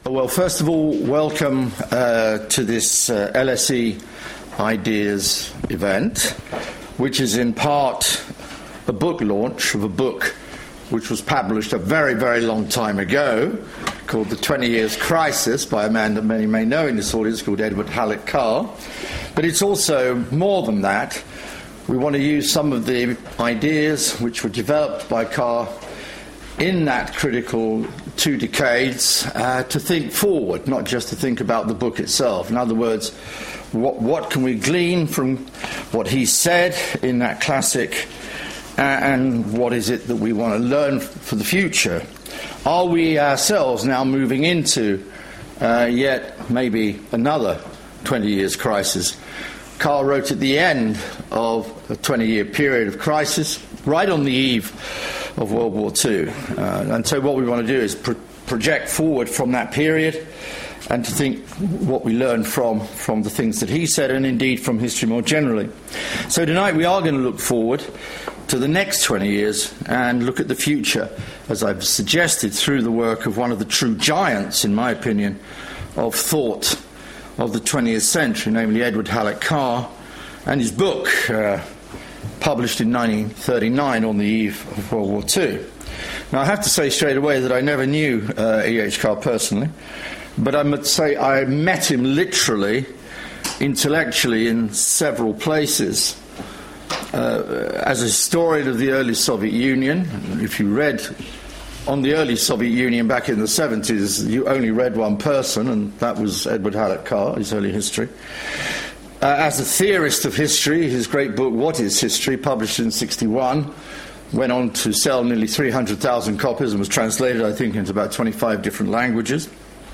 Well, first of all, welcome to this LSE Ideas event, which is in part a book launch of a book which was published a very, very long time ago, called The 20 Years Crisis, by a man that many may know in this audience, called Edward Hallett Carr. But it's also more than that. We want to use some of the ideas which were developed by Carr in that critical 2 decades to think forward, not just to think about the book itself. In other words, what can we glean from what he said in that classic, and what is it that we want to learn for the future? Are we ourselves now moving into yet maybe another 20 years crisis? Carr wrote at the end of a 20-year period of crisis, right on the eve of World War II. And so what we want to do is project forward from that period and to think what we learn from the things that he said and indeed from history more generally. So tonight we are going to look forward to the next 20 years and look at the future, as I've suggested, through the work of one of the true giants, in my opinion, of thought of the 20th century, namely Edward Hallett Carr, and his book, published in 1939 on the eve of World War II. Now, I have to say straight away that I never knew E.H. Carr personally, but I must say I met him literally, intellectually, in several places. As a historian of the early Soviet Union, if you read on the early Soviet Union back in the 70s, you only read one person, and that was Edward Hallett Carr, his early history. As a theorist of history, his great book, What is History, published in 1961, went on to sell nearly 300,000 copies and was translated, I think, into about 25 different languages.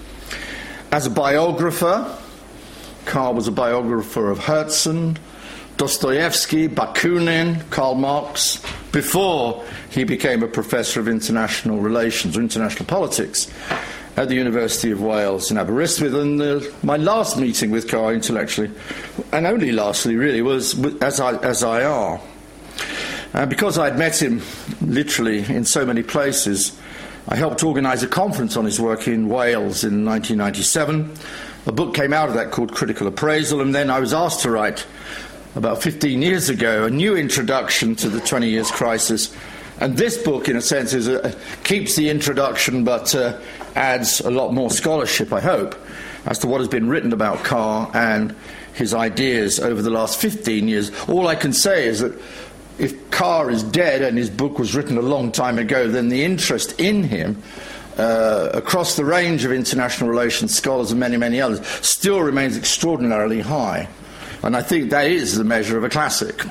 As a biographer, Carr was a biographer of Herzen, Dostoevsky, Bakunin, Karl Marx, before he became a professor of international relations or international politics at the University of Wales in Aberystwyth. And my last meeting with Carr intellectually, and only lastly really, was as IR. And because I'd met him literally in so many places, I helped organise a conference on his work in Wales in 1997. A book came out of that called Critical Appraisal, and then I was asked to write, about 15 years ago, a new introduction to the 20 Years Crisis. And this book, in a sense, keeps the introduction but adds a lot more scholarship, I hope, as to what has been written about Carr and his ideas over the last 15 years. All I can say is that if Carr is dead and his book was written a long time ago, then the interest in him across the range of international relations scholars and many, many others still remains extraordinarily high. And I think that is the measure of a classic.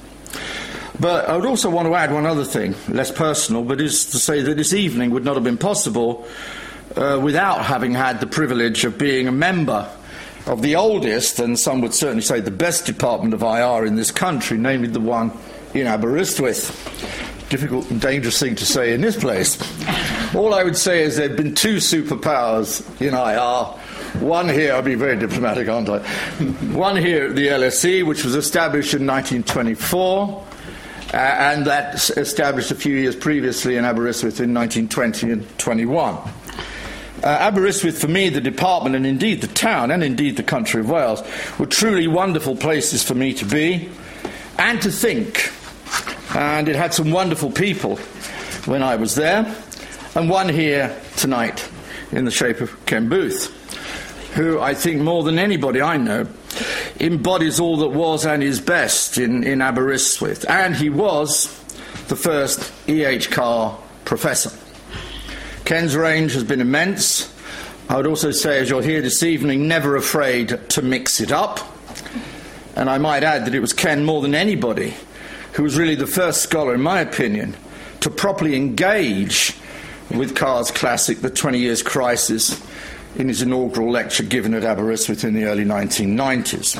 But I would also want to add one other thing, less personal, but is to say that this evening would not have been possible without having had the privilege of being a member of the oldest, and some would certainly say the best department of IR in this country, namely the one in Aberystwyth. Difficult and dangerous thing to say in this place. All I would say is there have been 2 superpowers in IR. One here, I'll be very diplomatic, aren't I? One here at the LSE, which was established in 1924, and that established a few years previously in Aberystwyth in 1920 and 21. Aberystwyth, for me, the department, and indeed the town, and indeed the country of Wales, were truly wonderful places for me to be and to think. And it had some wonderful people when I was there, and one here tonight in the shape of Ken Booth, who I think more than anybody I know embodies all that was and is best in Aberystwyth. And he was the first E.H. Carr professor. Ken's range has been immense. I would also say, as you'll hear this evening, never afraid to mix it up. And I might add that it was Ken more than anybody who was really the first scholar, in my opinion, to properly engage with Carr's classic, The 20 Years Crisis, in his inaugural lecture given at Aberystwyth in the early 1990s.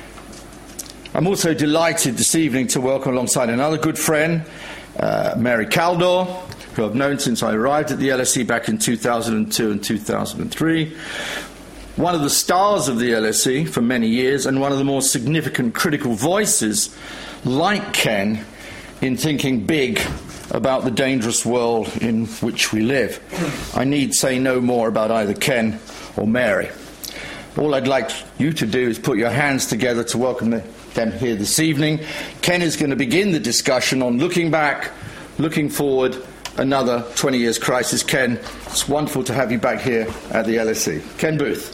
I'm also delighted this evening to welcome alongside another good friend, Mary Kaldor, who I've known since I arrived at the LSE back in 2002 and 2003. One of the stars of the LSE for many years and one of the more significant critical voices, like Ken, in thinking big about the dangerous world in which we live. I need say no more about either Ken or Mary. All I'd like you to do is put your hands together to welcome them here this evening. Ken is going to begin the discussion on looking back, looking forward, another 20 years crisis. Ken, it's wonderful to have you back here at the LSE. Ken Booth.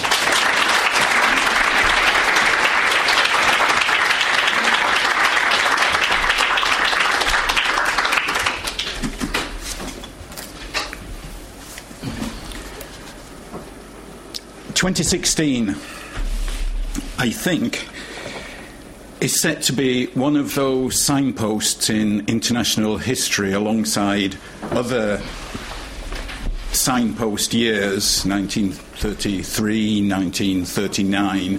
2016, I think, is set to be one of those signposts in international history alongside other signpost years, 1933, 1939,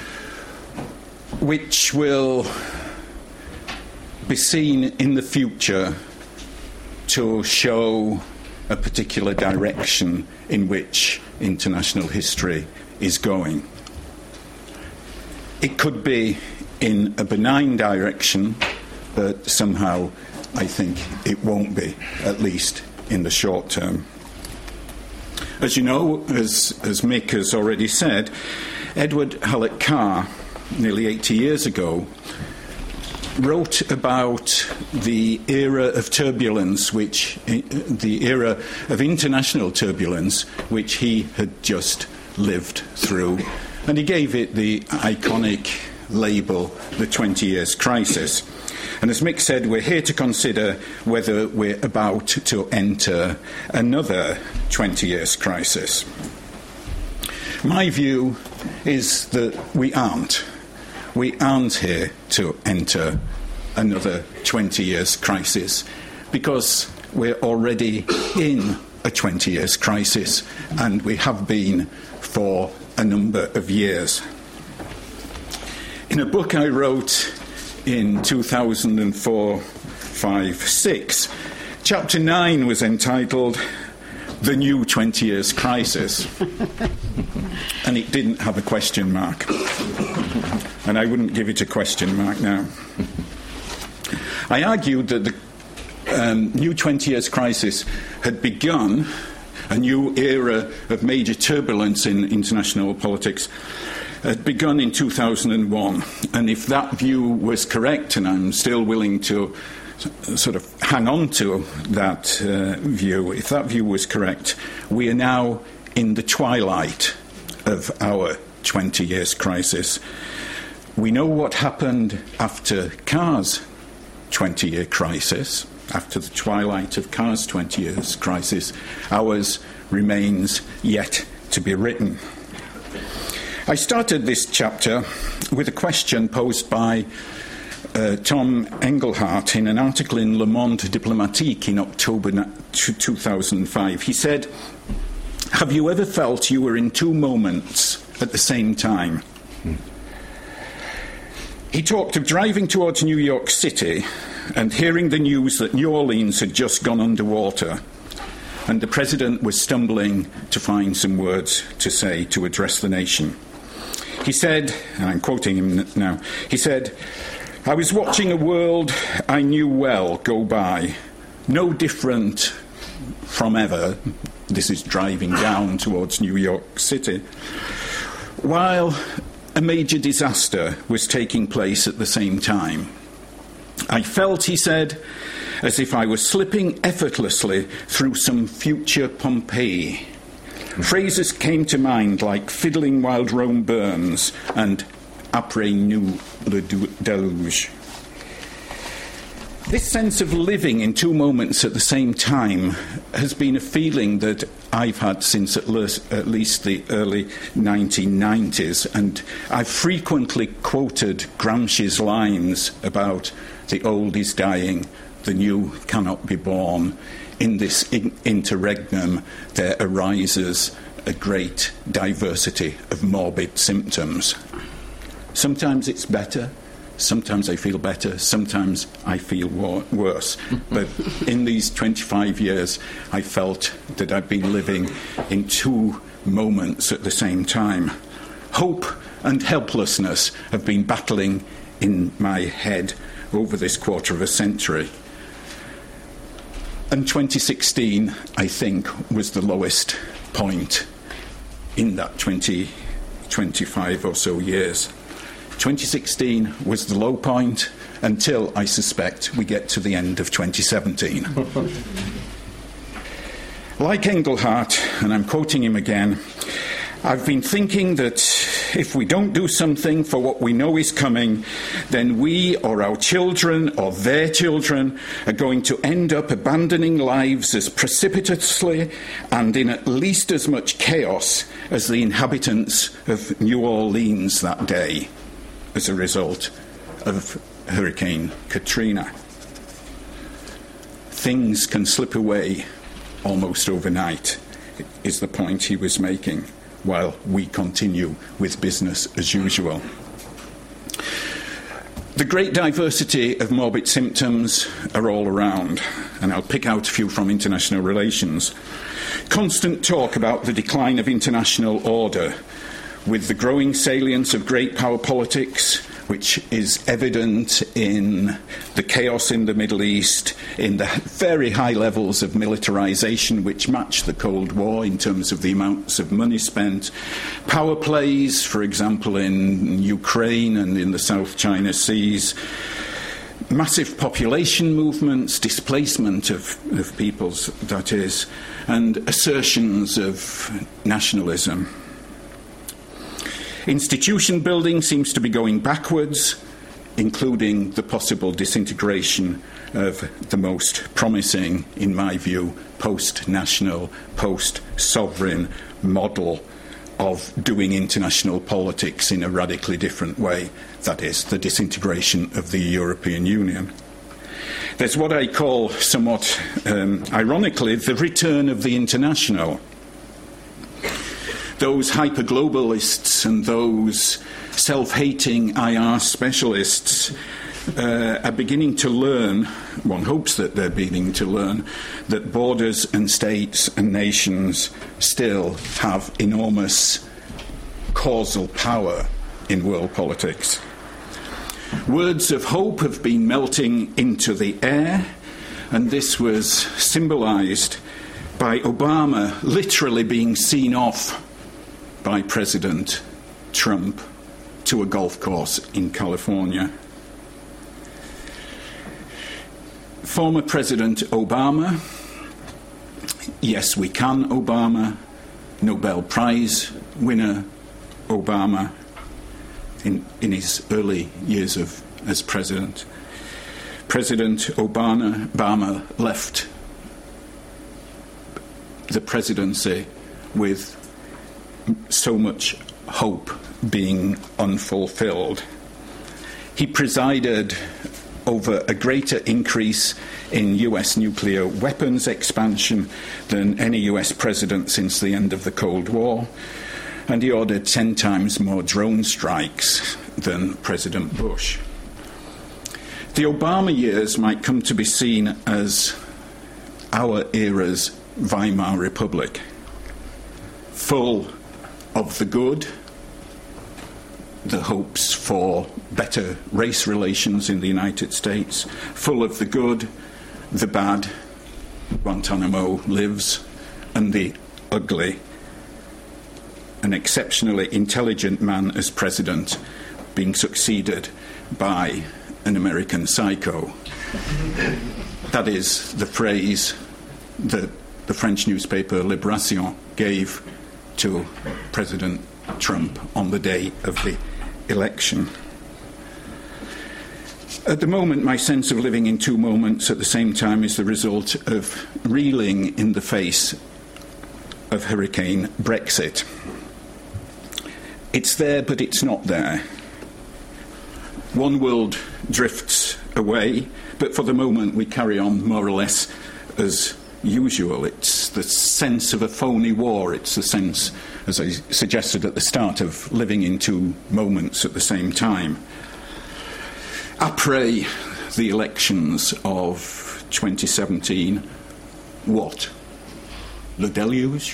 which will be seen in the future to show a particular direction in which international history is going. It could be in a benign direction, but somehow I think it won't be, at least in the short term. As you know, as Mick has already said, Edward Hallett Carr, nearly 80 years ago, wrote about the era of turbulence, the era of international turbulence, which he had just lived through. And he gave it the iconic label, the 20 years crisis. And as Mick said, we're here to consider whether we're about to enter another 20 years crisis. My view is that we aren't. We aren't here to enter another 20 years crisis because we're already in a 20 years crisis, and we have been for a number of years. In a book I wrote in 2004, 5, 6, chapter 9 was entitled The New 20 Years Crisis, and it didn't have a question mark. And I wouldn't give it a question mark now. I argued that the new 20 years crisis had begun, a new era of major turbulence in international politics had begun in 2001. And if that view was correct, and I'm still willing to sort of hang on to that view, if that view was correct, we are now in the twilight of our 20 years crisis. We know what happened after Carr's 20-year crisis, after the twilight of Carr's 20 years crisis. Ours remains yet to be written. I started this chapter with a question posed by Tom Engelhardt in an article in Le Monde Diplomatique in October 2005. He said, "Have you ever felt you were in two moments at the same time?" He talked of driving towards New York City and hearing the news that New Orleans had just gone underwater, and the president was stumbling to find some words to say to address the nation. He said, and I'm quoting him now, he said, "I was watching a world I knew well go by, no different from ever." This is driving down towards New York City. While a major disaster was taking place at the same time. I felt, he said, as if I was slipping effortlessly through some future Pompeii. Phrases came to mind like "fiddling while Rome burns" and "après nous le déluge." This sense of living in two moments at the same time has been a feeling that I've had since at least the early 1990s, and I've frequently quoted Gramsci's lines about "the old is dying, the new cannot be born. In this interregnum there arises a great diversity of morbid symptoms." Sometimes it's better. Sometimes I feel better, sometimes I feel worse. But in these 25 years, I felt that I've been living in two moments at the same time. Hope and helplessness have been battling in my head over this quarter of a century. And 2016, I think, was the lowest point in that 25 or so years. 2016 was the low point until, I suspect, we get to the end of 2017. Like Engelhardt, and I'm quoting him again, I've been thinking that if we don't do something for what we know is coming, then we or our children or their children are going to end up abandoning lives as precipitously and in at least as much chaos as the inhabitants of New Orleans that day as a result of Hurricane Katrina. Things can slip away almost overnight, is the point he was making, while we continue with business as usual. The great diversity of morbid symptoms are all around, and I'll pick out a few from international relations. Constant talk about the decline of international order, with the growing salience of great power politics, which is evident in the chaos in the Middle East, in the very high levels of militarization which match the Cold War in terms of the amounts of money spent, power plays, for example, in Ukraine and in the South China Seas, massive population movements, displacement of peoples, that is, and assertions of nationalism. Institution building seems to be going backwards, including the possible disintegration of the most promising, in my view, post-national, post-sovereign model of doing international politics in a radically different way, that is, the disintegration of the European Union. There's what I call, somewhat ironically, the return of the international. Those hyper-globalists and those self-hating IR specialists are beginning to learn, one hopes that they're beginning to learn, that borders and states and nations still have enormous causal power in world politics. Words of hope have been melting into the air, and this was symbolized by Obama literally being seen off by President Trump to a golf course in California. Former President Obama, Yes We Can Obama, Nobel Prize winner Obama in his early years as president. President Obama left the presidency with so much hope being unfulfilled. He presided over a greater increase in US nuclear weapons expansion than any US president since the end of the Cold War, and he ordered 10 times more drone strikes than President Bush. The Obama years might come to be seen as our era's Weimar Republic, full of the good, the hopes for better race relations in the United States, full of the good, the bad, Guantanamo lives, and the ugly, an exceptionally intelligent man as president being succeeded by an American psycho. That is the phrase that the French newspaper Libération gave to President Trump on the day of the election. At the moment, my sense of living in two moments at the same time is the result of reeling in the face of Hurricane Brexit. It's there, but it's not there. One world drifts away, but for the moment we carry on more or less as usual. It's the sense of a phony war. It's the sense, as I suggested at the start, of living in two moments at the same time. Après the elections of 2017, what? Le deluge?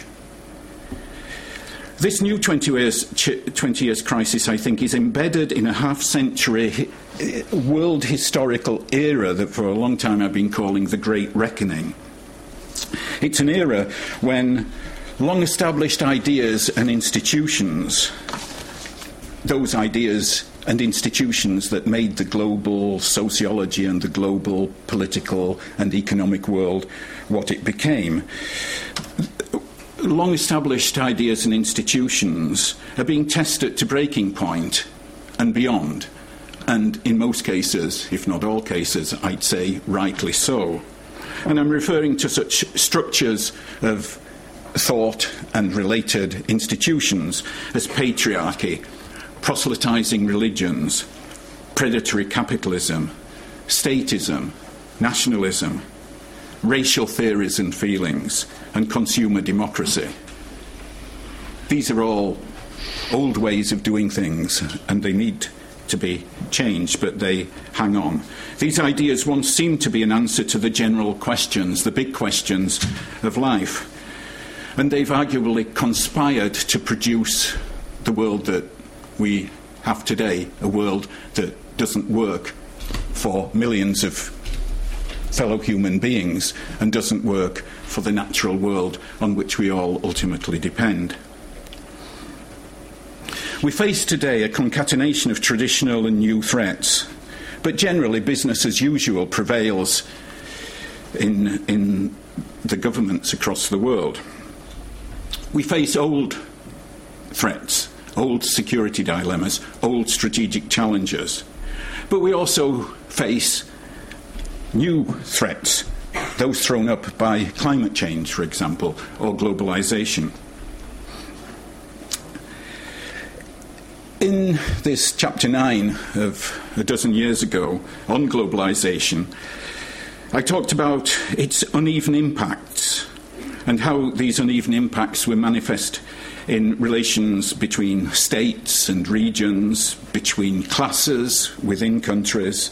This new 20 years crisis, I think, is embedded in a half-century world historical era that for a long time I've been calling the Great Reckoning. It's an era when long-established ideas and institutions, those ideas and institutions that made the global sociology and the global political and economic world what it became, long-established ideas and institutions are being tested to breaking point and beyond. And in most cases, if not all cases, I'd say rightly so. And I'm referring to such structures of thought and related institutions as patriarchy, proselytizing religions, predatory capitalism, statism, nationalism, racial theories and feelings, and consumer democracy. These are all old ways of doing things, and they need to be changed, but they hang on. These ideas once seemed to be an answer to the general questions, the big questions of life, and they've arguably conspired to produce the world that we have today, a world that doesn't work for millions of fellow human beings and doesn't work for the natural world on which we all ultimately depend. We face today a concatenation of traditional and new threats, but generally business as usual prevails in the governments across the world. We face old threats, old security dilemmas, old strategic challenges, but we also face new threats, those thrown up by climate change, for example, or globalization. In this chapter 9 of a dozen years ago on globalization, I talked about its uneven impacts and how these uneven impacts were manifest in relations between states and regions, between classes within countries,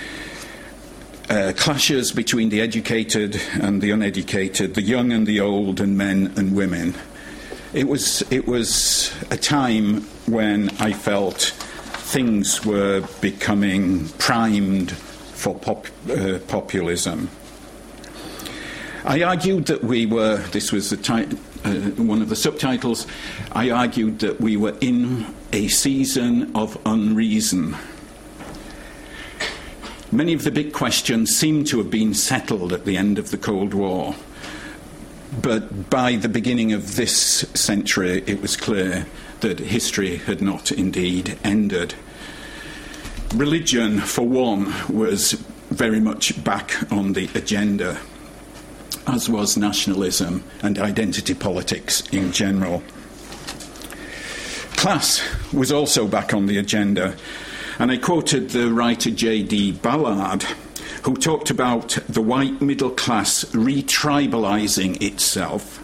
clashes between the educated and the uneducated, the young and the old, and men and women. It was a time when I felt things were becoming primed for populism. I argued that we were, this was one of the subtitles, I argued that we were in a season of unreason. Many of the big questions seem to have been settled at the end of the Cold War. But by the beginning of this century, it was clear that history had not indeed ended. Religion, for one, was very much back on the agenda, as was nationalism and identity politics in general. Class was also back on the agenda, and I quoted the writer J.D. Ballard, who talked about the white middle class retribalizing itself.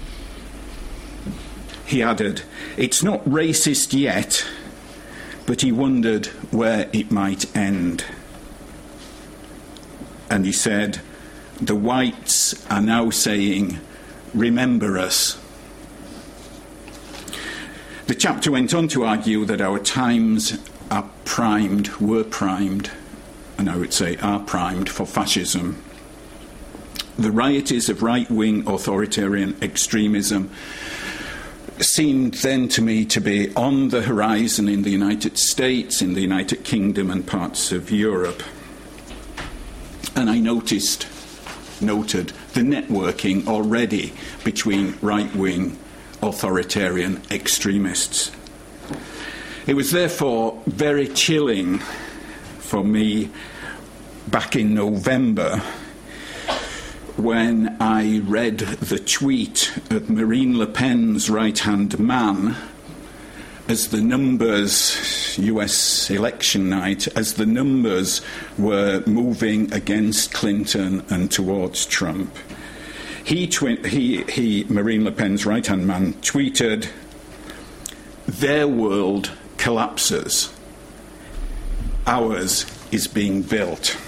He added, "It's not racist yet, but he wondered where it might end." And he said, "The whites are now saying, 'Remember us.'" The chapter went on to argue that our times were primed, and I would say are primed for fascism. The varieties of right-wing authoritarian extremism seemed then to me to be on the horizon in the United States, in the United Kingdom and parts of Europe. And I noted the networking already between right-wing authoritarian extremists. It was therefore very chilling for me back in November when I read the tweet of Marine Le Pen's right-hand man as the numbers, US election night, as the numbers were moving against Clinton and towards Trump. Marine Le Pen's right-hand man, tweeted, "Their world collapses. Ours is being built."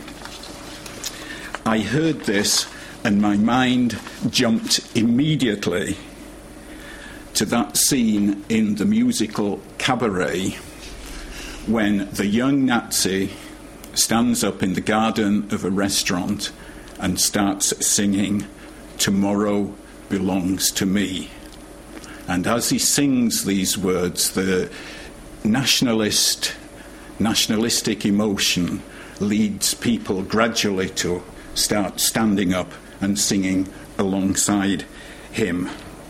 I heard this and my mind jumped immediately to that scene in the musical Cabaret when the young Nazi stands up in the garden of a restaurant and starts singing tomorrow belongs to me. And as he sings these words, the nationalistic emotion leads people gradually to start standing up and singing alongside him.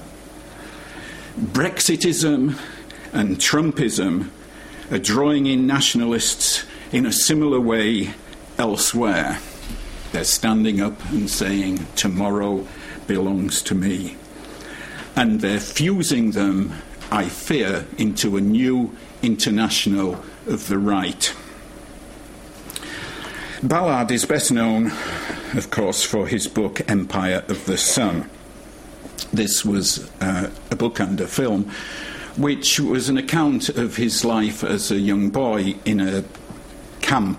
Brexitism and Trumpism are drawing in nationalists in a similar way elsewhere. They're standing up and saying, tomorrow belongs to me. And they're fusing them, I fear, into a new international of the right. Ballard is best known, of course, for his book Empire of the Sun. This was a book and a film which was an account of his life as a young boy in a camp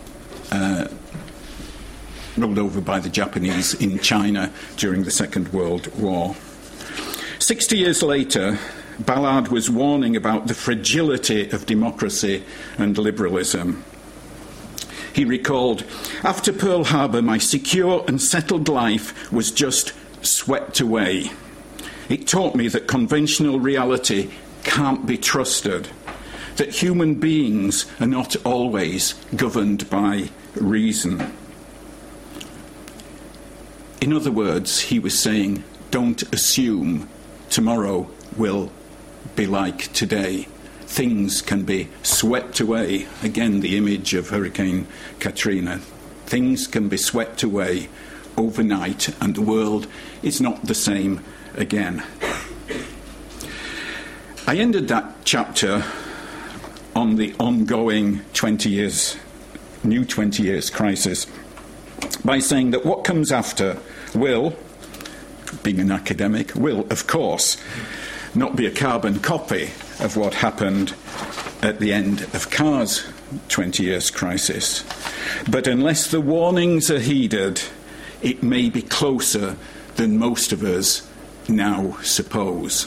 rolled over by the Japanese in China during the Second World War. 60 years later, Ballard was warning about the fragility of democracy and liberalism. He recalled, "After Pearl Harbor, my secure and settled life was just swept away. It taught me that conventional reality can't be trusted, that human beings are not always governed by reason." In other words, he was saying, don't assume tomorrow will be like today. Things can be swept away. Again, the image of Hurricane Katrina. Things can be swept away overnight, and the world is not the same again. I ended that chapter on the ongoing 20 years crisis by saying that what comes after will, being an academic, will, of course, not be a carbon copy of what happened at the end of Carr's 20 years crisis. But unless the warnings are heeded, it may be closer than most of us now suppose.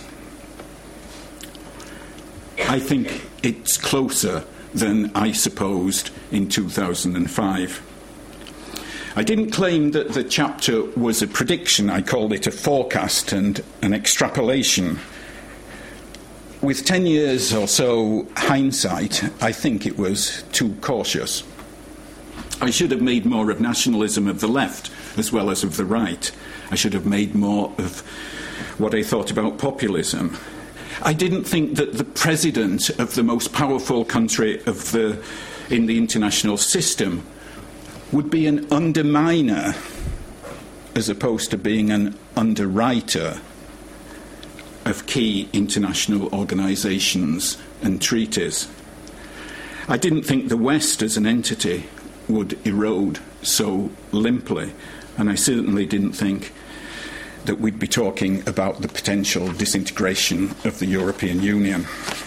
I think it's closer than I supposed in 2005. I didn't claim that the chapter was a prediction. I called it a forecast and an extrapolation. With 10 years or so hindsight, I think it was too cautious. I should have made more of nationalism of the left as well as of the right. I should have made more of what I thought about populism. I didn't think that the president of the most powerful country in the international system would be an underminer as opposed to being an underwriter of key international organisations and treaties. I didn't think the West as an entity would erode so limply, and I certainly didn't think that we'd be talking about the potential disintegration of the European Union.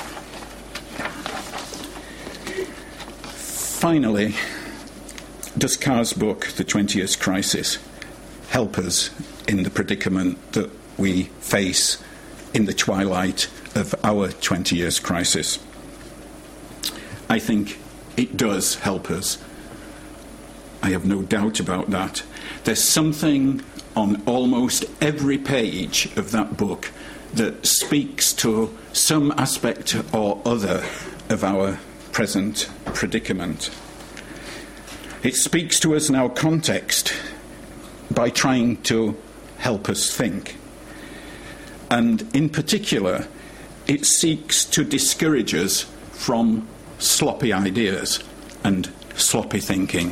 Finally, does Carr's book, The 20 Years Crisis, help us in the predicament that we face in the twilight of our 20 years crisis? I think it does help us. I have no doubt about that. There's something on almost every page of that book that speaks to some aspect or other of our present predicament. It speaks to us in our context by trying to help us think. And in particular, it seeks to discourage us from sloppy ideas and sloppy thinking.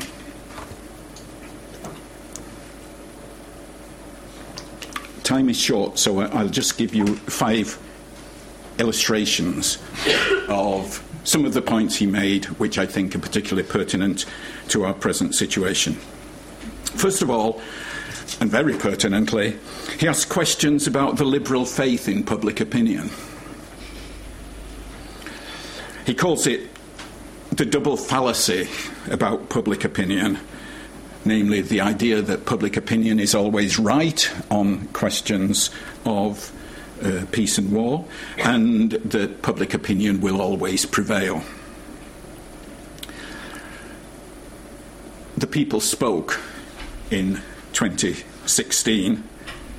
Time is short, so I'll just give you 5 illustrations of some of the points he made, which I think are particularly pertinent to our present situation. First of all, and very pertinently, he asked questions about the liberal faith in public opinion. He calls it the double fallacy about public opinion, namely the idea that public opinion is always right on questions of peace and war, and that public opinion will always prevail. The people spoke in 2016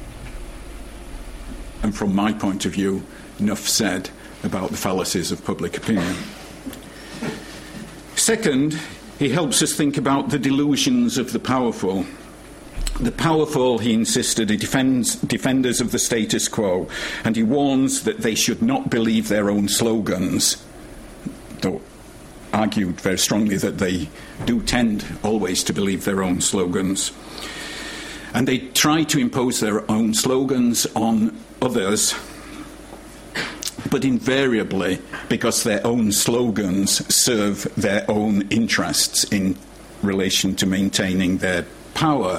And from my point of view, enough said about the fallacies of public opinion. Second, he helps us think about the delusions of the powerful. The powerful, he insisted, are defenders of the status quo, and he warns that they should not believe their own slogans, though argued very strongly that they do tend always to believe their own slogans. And they try to impose their own slogans on others, but invariably because their own slogans serve their own interests in relation to maintaining their power.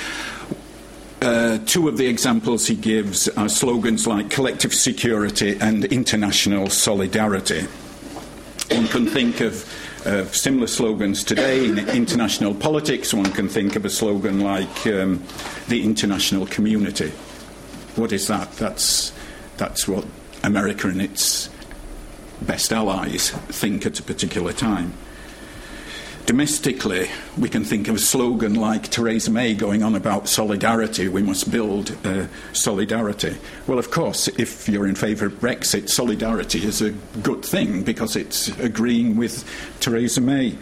Two of the examples he gives are slogans like collective security and international solidarity. One can think of similar slogans today in international politics. One can think of a slogan like the international community. What is that? That's what America and its best allies think at a particular time. Domestically, we can think of a slogan like Theresa May going on about solidarity. We must build solidarity. Well, of course, if you're in favour of Brexit, solidarity is a good thing because it's agreeing with Theresa May.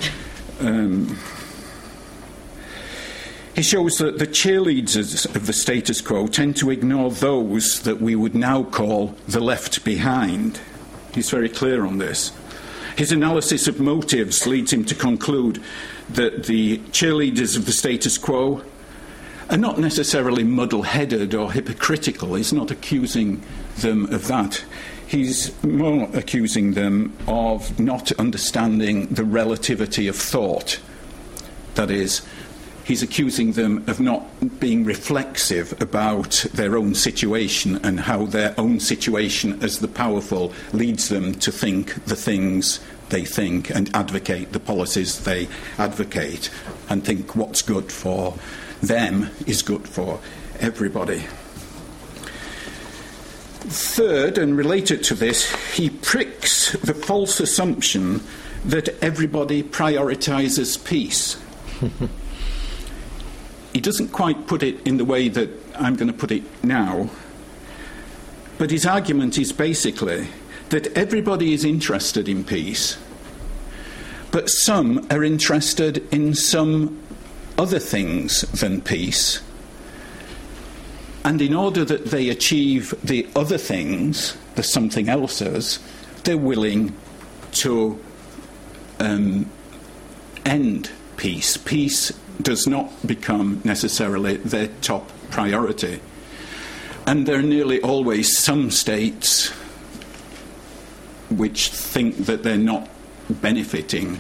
He shows that the cheerleaders of the status quo tend to ignore those that we would now call the left behind. He's very clear on this. His analysis of motives leads him to conclude that the cheerleaders of the status quo are not necessarily muddle-headed or hypocritical. He's not accusing them of that. He's more accusing them of not understanding the relativity of thought. That is, he's accusing them of not being reflexive about their own situation and how their own situation as the powerful leads them to think the things they think and advocate the policies they advocate and think what's good for them is good for everybody. Third, and related to this, he pricks the false assumption that everybody prioritises peace. He doesn't quite put it in the way that I'm going to put it now, but his argument is basically that everybody is interested in peace, but some are interested in some other things than peace, and in order that they achieve the other things, the something else's, they're willing to end peace. Peace does not become necessarily their top priority. And there are nearly always some states which think that they're not benefiting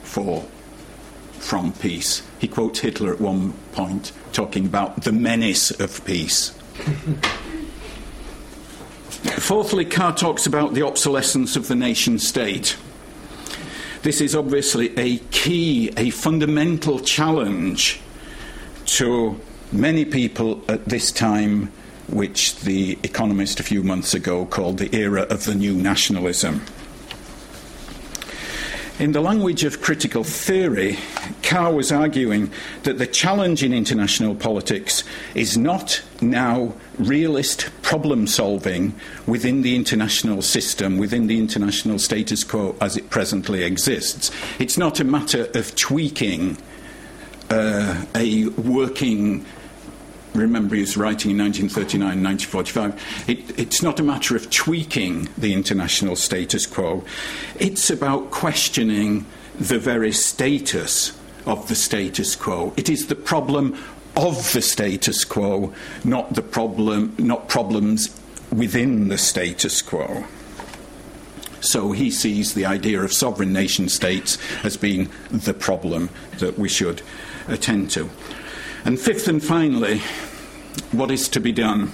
from peace. He quotes Hitler at one point talking about the menace of peace. Fourthly, Carr talks about the obsolescence of the nation state. This is obviously a key, a fundamental challenge to many people at this time, which the Economist a few months ago called the era of the new nationalism. In the language of critical theory, Carr was arguing that the challenge in international politics is not now realist problem solving within the international system, within the international status quo as it presently exists. It's not a matter of tweaking a working. Remember, he was writing in 1939 and 1945. It's not a matter of tweaking the international status quo. It's about questioning the very status of the status quo. It is the problem of the status quo, not problems within the status quo. So he sees the idea of sovereign nation states as being the problem that we should attend to. And fifth and finally, what is to be done?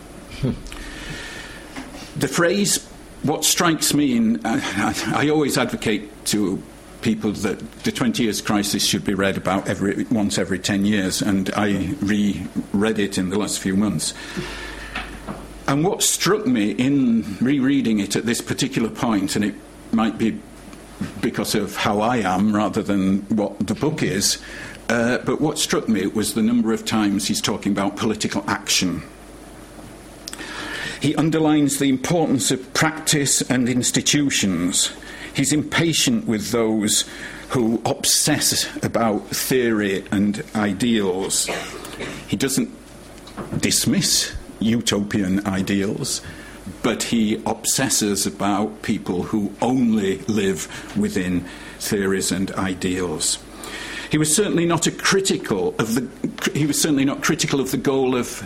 The phrase, what strikes me in... I always advocate to people that the 20 years crisis should be read about once every 10 years, and I reread it in the last few months. And what struck me in rereading it at this particular point, and it might be because of how I am rather than what the book is, but what struck me was the number of times he's talking about political action. He underlines the importance of practice and institutions. He's impatient with those who obsess about theory and ideals. He doesn't dismiss utopian ideals, but he obsesses about people who only live within theories and ideals. He was certainly not critical of the goal of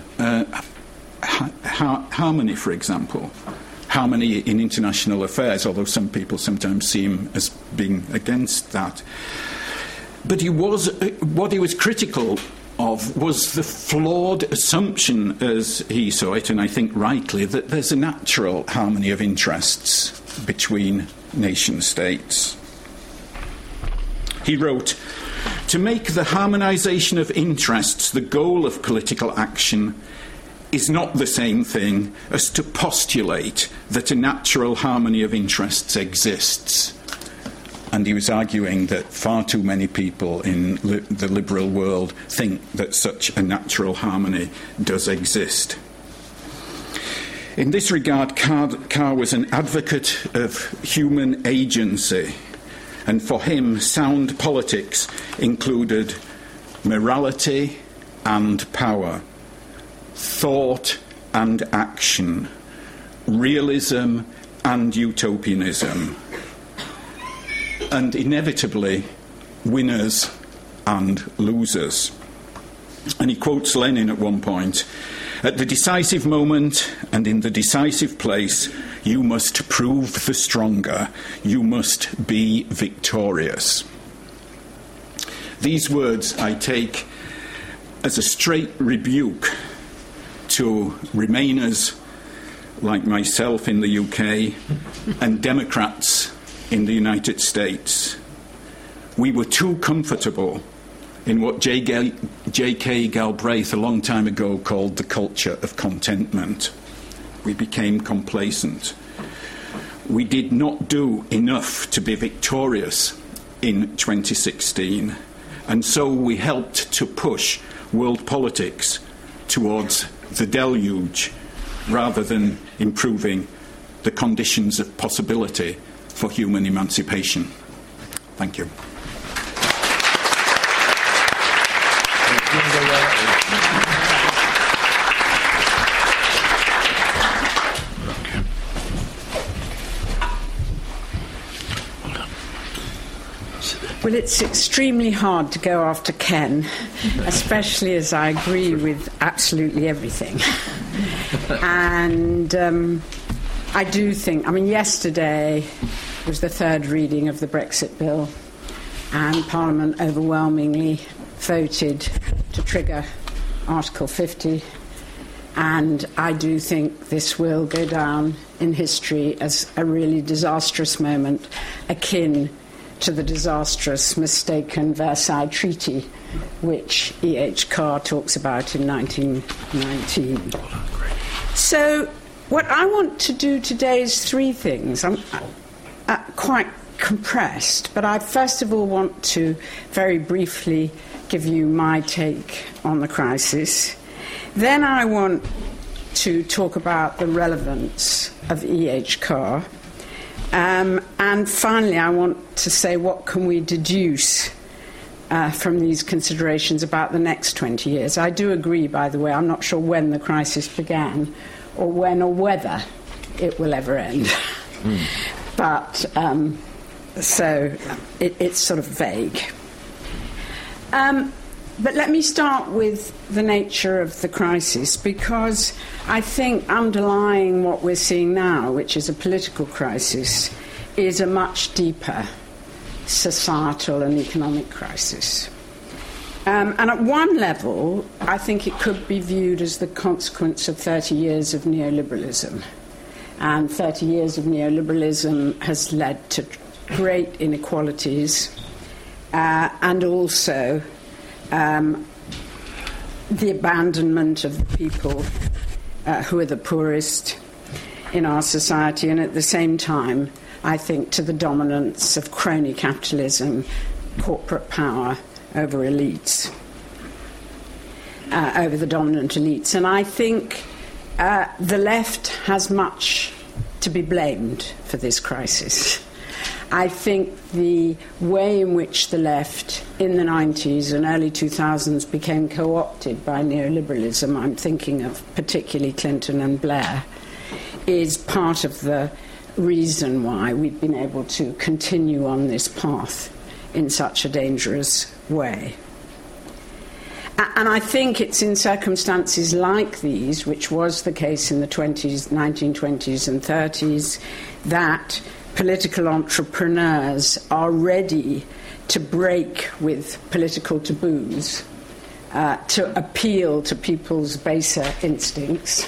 harmony, for example. Harmony in international affairs, although some people sometimes see him as being against that. But what he was critical of was the flawed assumption, as he saw it, and I think rightly, that there's a natural harmony of interests between nation-states. He wrote, "To make the harmonisation of interests the goal of political action is not the same thing as to postulate that a natural harmony of interests exists." And he was arguing that far too many people in the liberal world think that such a natural harmony does exist. In this regard, Carr was an advocate of human agency, and for him, sound politics included morality and power, thought and action, realism and utopianism, and inevitably winners and losers. And he quotes Lenin at one point, "At the decisive moment and in the decisive place, you must prove the stronger, you must be victorious." These words I take as a straight rebuke to Remainers like myself in the UK and Democrats in the United States. We were too comfortable in what J.K. Galbraith a long time ago called the culture of contentment. We became complacent. We did not do enough to be victorious in 2016, and so we helped to push world politics towards the deluge rather than improving the conditions of possibility for human emancipation. Thank you. Well, it's extremely hard to go after Ken, especially as I agree with absolutely everything. And I do think, yesterday was the third reading of the Brexit bill, and Parliament overwhelmingly voted to trigger Article 50. And I do think this will go down in history as a really disastrous moment, akin to the disastrous, mistaken Versailles Treaty, which E.H. Carr talks about in 1919. So what I want to do today is three things. I'm quite compressed, but I first of all want to very briefly give you my take on the crisis. Then I want to talk about the relevance of E.H. Carr. And finally, I want to say what can we deduce from these considerations about the next 20 years. I do agree, by the way, I'm not sure when the crisis began or when or whether it will ever end. But so it's sort of vague. But let me start with the nature of the crisis, because I think underlying what we're seeing now, which is a political crisis, is a much deeper societal and economic crisis. And at one level, I think it could be viewed as the consequence of 30 years of neoliberalism. And 30 years of neoliberalism has led to great inequalities and also the abandonment of the people who are the poorest in our society, and at the same time, I think, to the dominance of crony capitalism, corporate power over elites, over the dominant elites. And I think the left has much to be blamed for this crisis. I think the way in which the left in the 90s and early 2000s became co-opted by neoliberalism, I'm thinking of particularly Clinton and Blair, is part of the reason why we've been able to continue on this path in such a dangerous way. And I think it's in circumstances like these, which was the case in the 1920s and 30s, that political entrepreneurs are ready to break with political taboos, to appeal to people's baser instincts,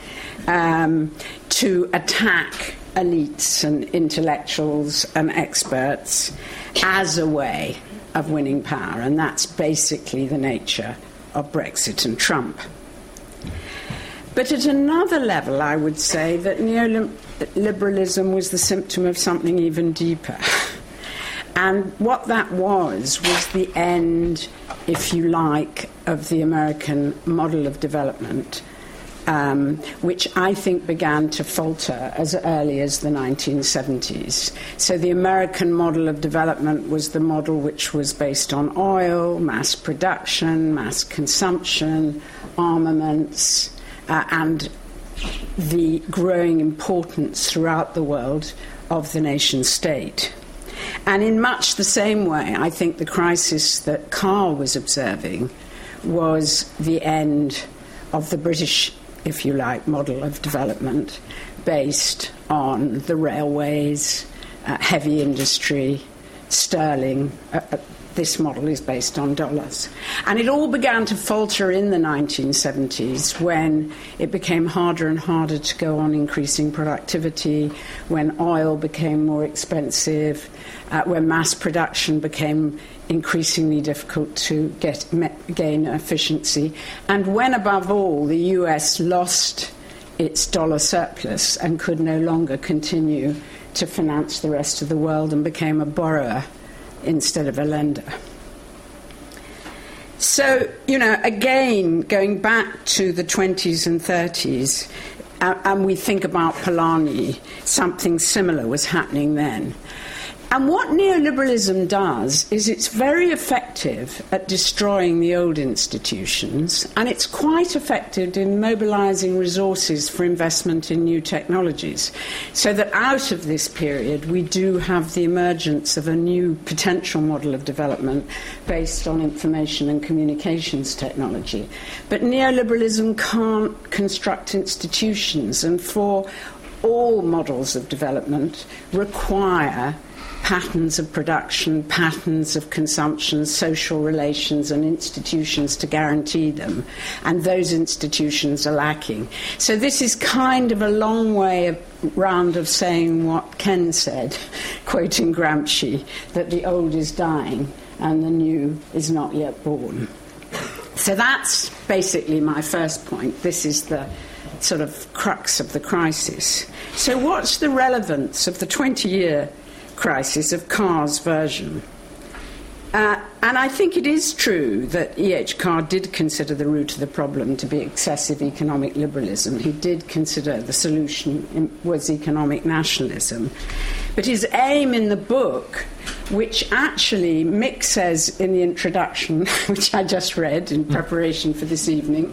to attack elites and intellectuals and experts as a way of winning power. And that's basically the nature of Brexit and Trump. But at another level, I would say that neoliberalism was the symptom of something even deeper. And what that was the end, if you like, of the American model of development, which I think began to falter as early as the 1970s. So the American model of development was the model which was based on oil, mass production, mass consumption, armaments, and the growing importance throughout the world of the nation state. And in much the same way, I think the crisis that Carl was observing was the end of the British, if you like, model of development based on the railways, heavy industry, sterling. This model is based on dollars. And it all began to falter in the 1970s when it became harder and harder to go on increasing productivity, when oil became more expensive, when mass production became increasingly difficult to gain efficiency, and when, above all, the US lost its dollar surplus and could no longer continue to finance the rest of the world and became a borrower instead of a lender. So, again, going back to the 20s and 30s, and we think about Polanyi, something similar was happening then. And what neoliberalism does is it's very effective at destroying the old institutions, and it's quite effective in mobilizing resources for investment in new technologies. So that out of this period, we do have the emergence of a new potential model of development based on information and communications technology. But neoliberalism can't construct institutions, and for all models of development require patterns of production, patterns of consumption, social relations and institutions to guarantee them. And those institutions are lacking. So this is kind of a long way round of saying what Ken said, quoting Gramsci, that the old is dying and the new is not yet born. So that's basically my first point. This is the sort of crux of the crisis. So what's the relevance of the 20-year crisis of Carr's version? And I think it is true that E.H. Carr did consider the root of the problem to be excessive economic liberalism. He did consider the solution was economic nationalism. But his aim in the book, which actually Mick says in the introduction, which I just read in preparation for this evening,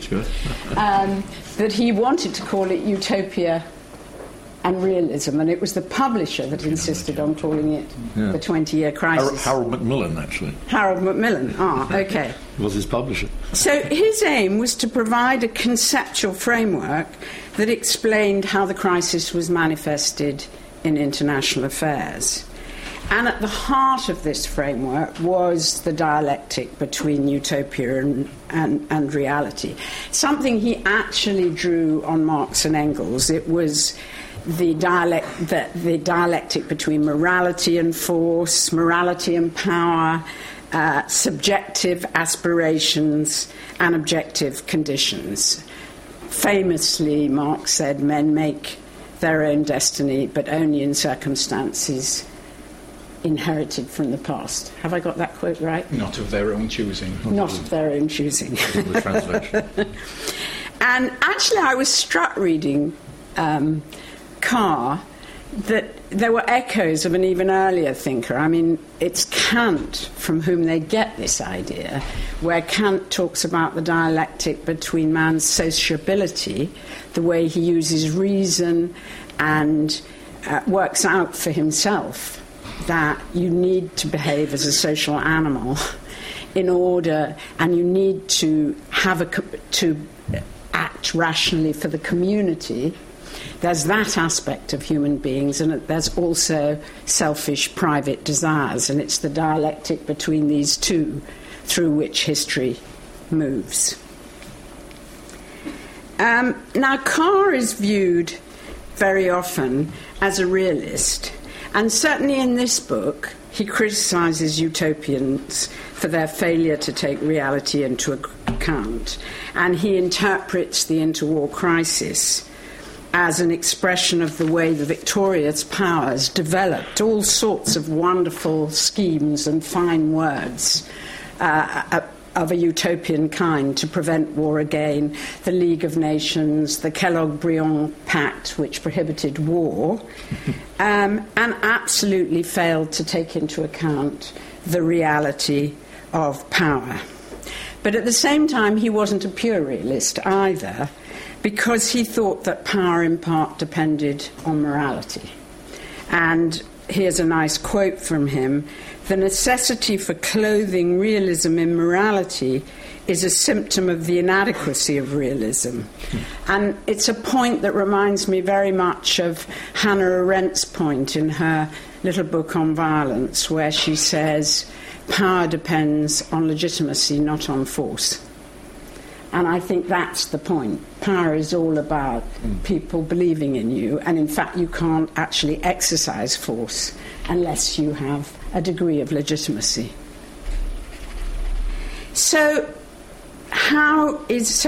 that he wanted to call it Utopia and Realism, and it was the publisher that insisted on calling it the 20-year crisis. Harold Macmillan, actually. Harold Macmillan, okay. Was his publisher. So his aim was to provide a conceptual framework that explained how the crisis was manifested in international affairs. And at the heart of this framework was the dialectic between utopia and reality, something he actually drew on Marx and Engels. It was the dialectic between morality and force, morality and power, subjective aspirations and objective conditions. Famously, Marx said, men make their own destiny, but only in circumstances inherited from the past. Have I got that quote right? Not of their own choosing. Not of their own choosing. The translation. And actually, I was struck reading Carr that there were echoes of an even earlier thinker. I mean, it's Kant from whom they get this idea, where Kant talks about the dialectic between man's sociability, the way he uses reason and works out for himself that you need to behave as a social animal in order, and you need to to act rationally for the community. There's that aspect of human beings, and there's also selfish private desires, and it's the dialectic between these two through which history moves. Now, Carr is viewed very often as a realist, and certainly in this book he criticises utopians for their failure to take reality into account, and he interprets the interwar crisis as an expression of the way the victorious powers developed all sorts of wonderful schemes and fine words of a utopian kind to prevent war again, the League of Nations, the Kellogg-Briand Pact, which prohibited war, and absolutely failed to take into account the reality of power. But at the same time, he wasn't a pure realist either, because he thought that power in part depended on morality. And here's a nice quote from him: "The necessity for clothing realism in morality is a symptom of the inadequacy of realism." And it's a point that reminds me very much of Hannah Arendt's point in her little book on violence, where she says, power depends on legitimacy, not on force. And I think that's the point. Power is all about people believing in you, and in fact you can't actually exercise force unless you have a degree of legitimacy. So all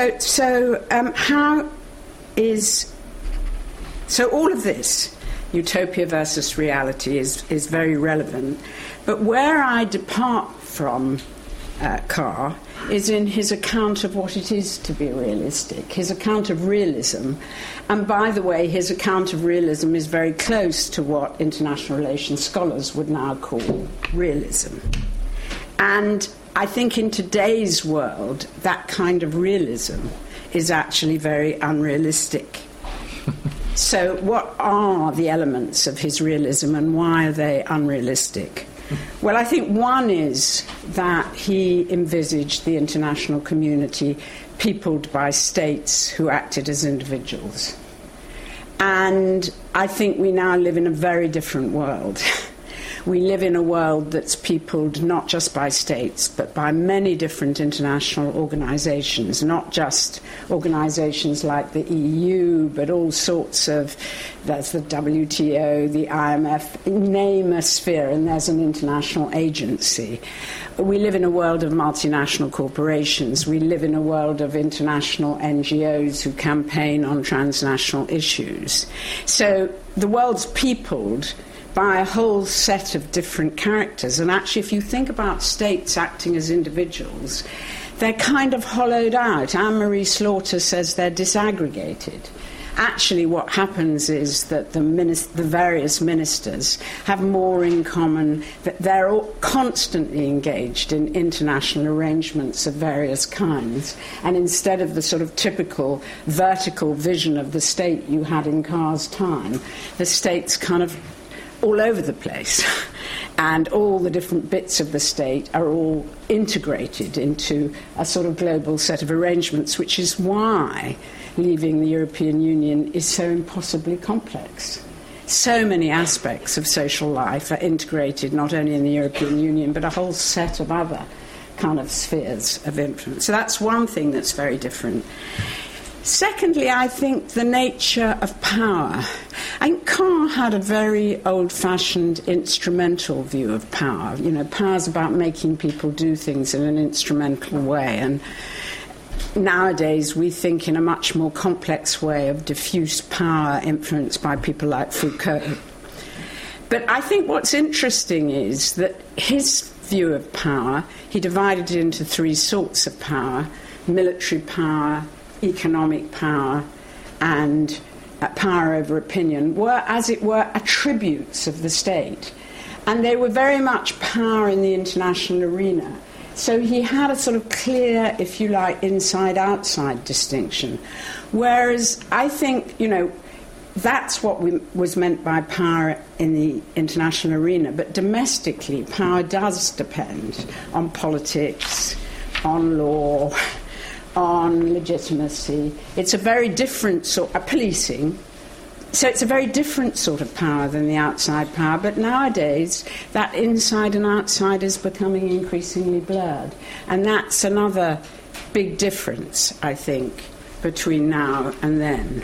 of this, utopia versus reality, is very relevant. But where I depart from Carr is in his account of what it is to be realistic, his account of realism. And by the way, his account of realism is very close to what international relations scholars would now call realism. And I think in today's world, that kind of realism is actually very unrealistic. So what are the elements of his realism, and why are they unrealistic? Well, I think one is that he envisaged the international community peopled by states who acted as individuals. And I think we now live in a very different world. We live in a world that's peopled not just by states, but by many different international organizations, not just organizations like the EU, but all sorts of, there's the WTO, the IMF, name a sphere, and there's an international agency. We live in a world of multinational corporations. We live in a world of international NGOs who campaign on transnational issues. So the world's peopled by a whole set of different characters. And actually, if you think about states acting as individuals, they're kind of hollowed out. Anne-Marie Slaughter says they're disaggregated. Actually, what happens is that the various ministers have more in common, that they're all constantly engaged in international arrangements of various kinds. And instead of the sort of typical vertical vision of the state you had in Carr's time, the state's kind of all over the place, and all the different bits of the state are all integrated into a sort of global set of arrangements, which is why leaving the European Union is so impossibly complex. So many aspects of social life are integrated not only in the European Union, but a whole set of other kind of spheres of influence. So that's one thing that's very different. Secondly, I think the nature of power. I think Carr had a very old-fashioned instrumental view of power. You know, power's about making people do things in an instrumental way. And nowadays we think in a much more complex way of diffuse power influenced by people like Foucault. But I think what's interesting is that his view of power, he divided it into three sorts of power: military power, economic power and power over opinion were, as it were, attributes of the state. And they were very much power in the international arena. So he had a sort of clear, if you like, inside-outside distinction. Whereas I think, that's what was meant by power in the international arena. But domestically, power does depend on politics, on law, on legitimacy. It's a very different sort of policing. So it's a very different sort of power than the outside power. But nowadays, that inside and outside is becoming increasingly blurred. And that's another big difference, I think, between now and then.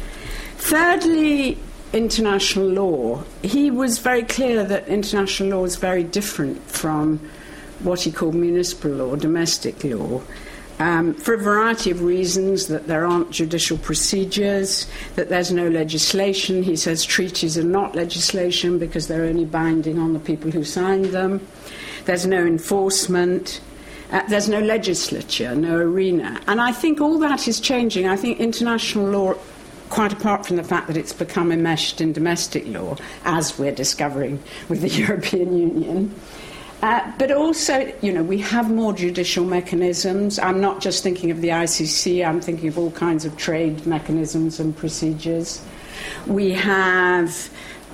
Thirdly, international law. He was very clear that international law is very different from what he called municipal law, domestic law, for a variety of reasons, that there aren't judicial procedures, that there's no legislation. He says treaties are not legislation because they're only binding on the people who signed them. There's no enforcement. There's no legislature, no arena. And I think all that is changing. I think international law, quite apart from the fact that it's become enmeshed in domestic law, as we're discovering with the European Union, but also, we have more judicial mechanisms. I'm not just thinking of the ICC, I'm thinking of all kinds of trade mechanisms and procedures. We have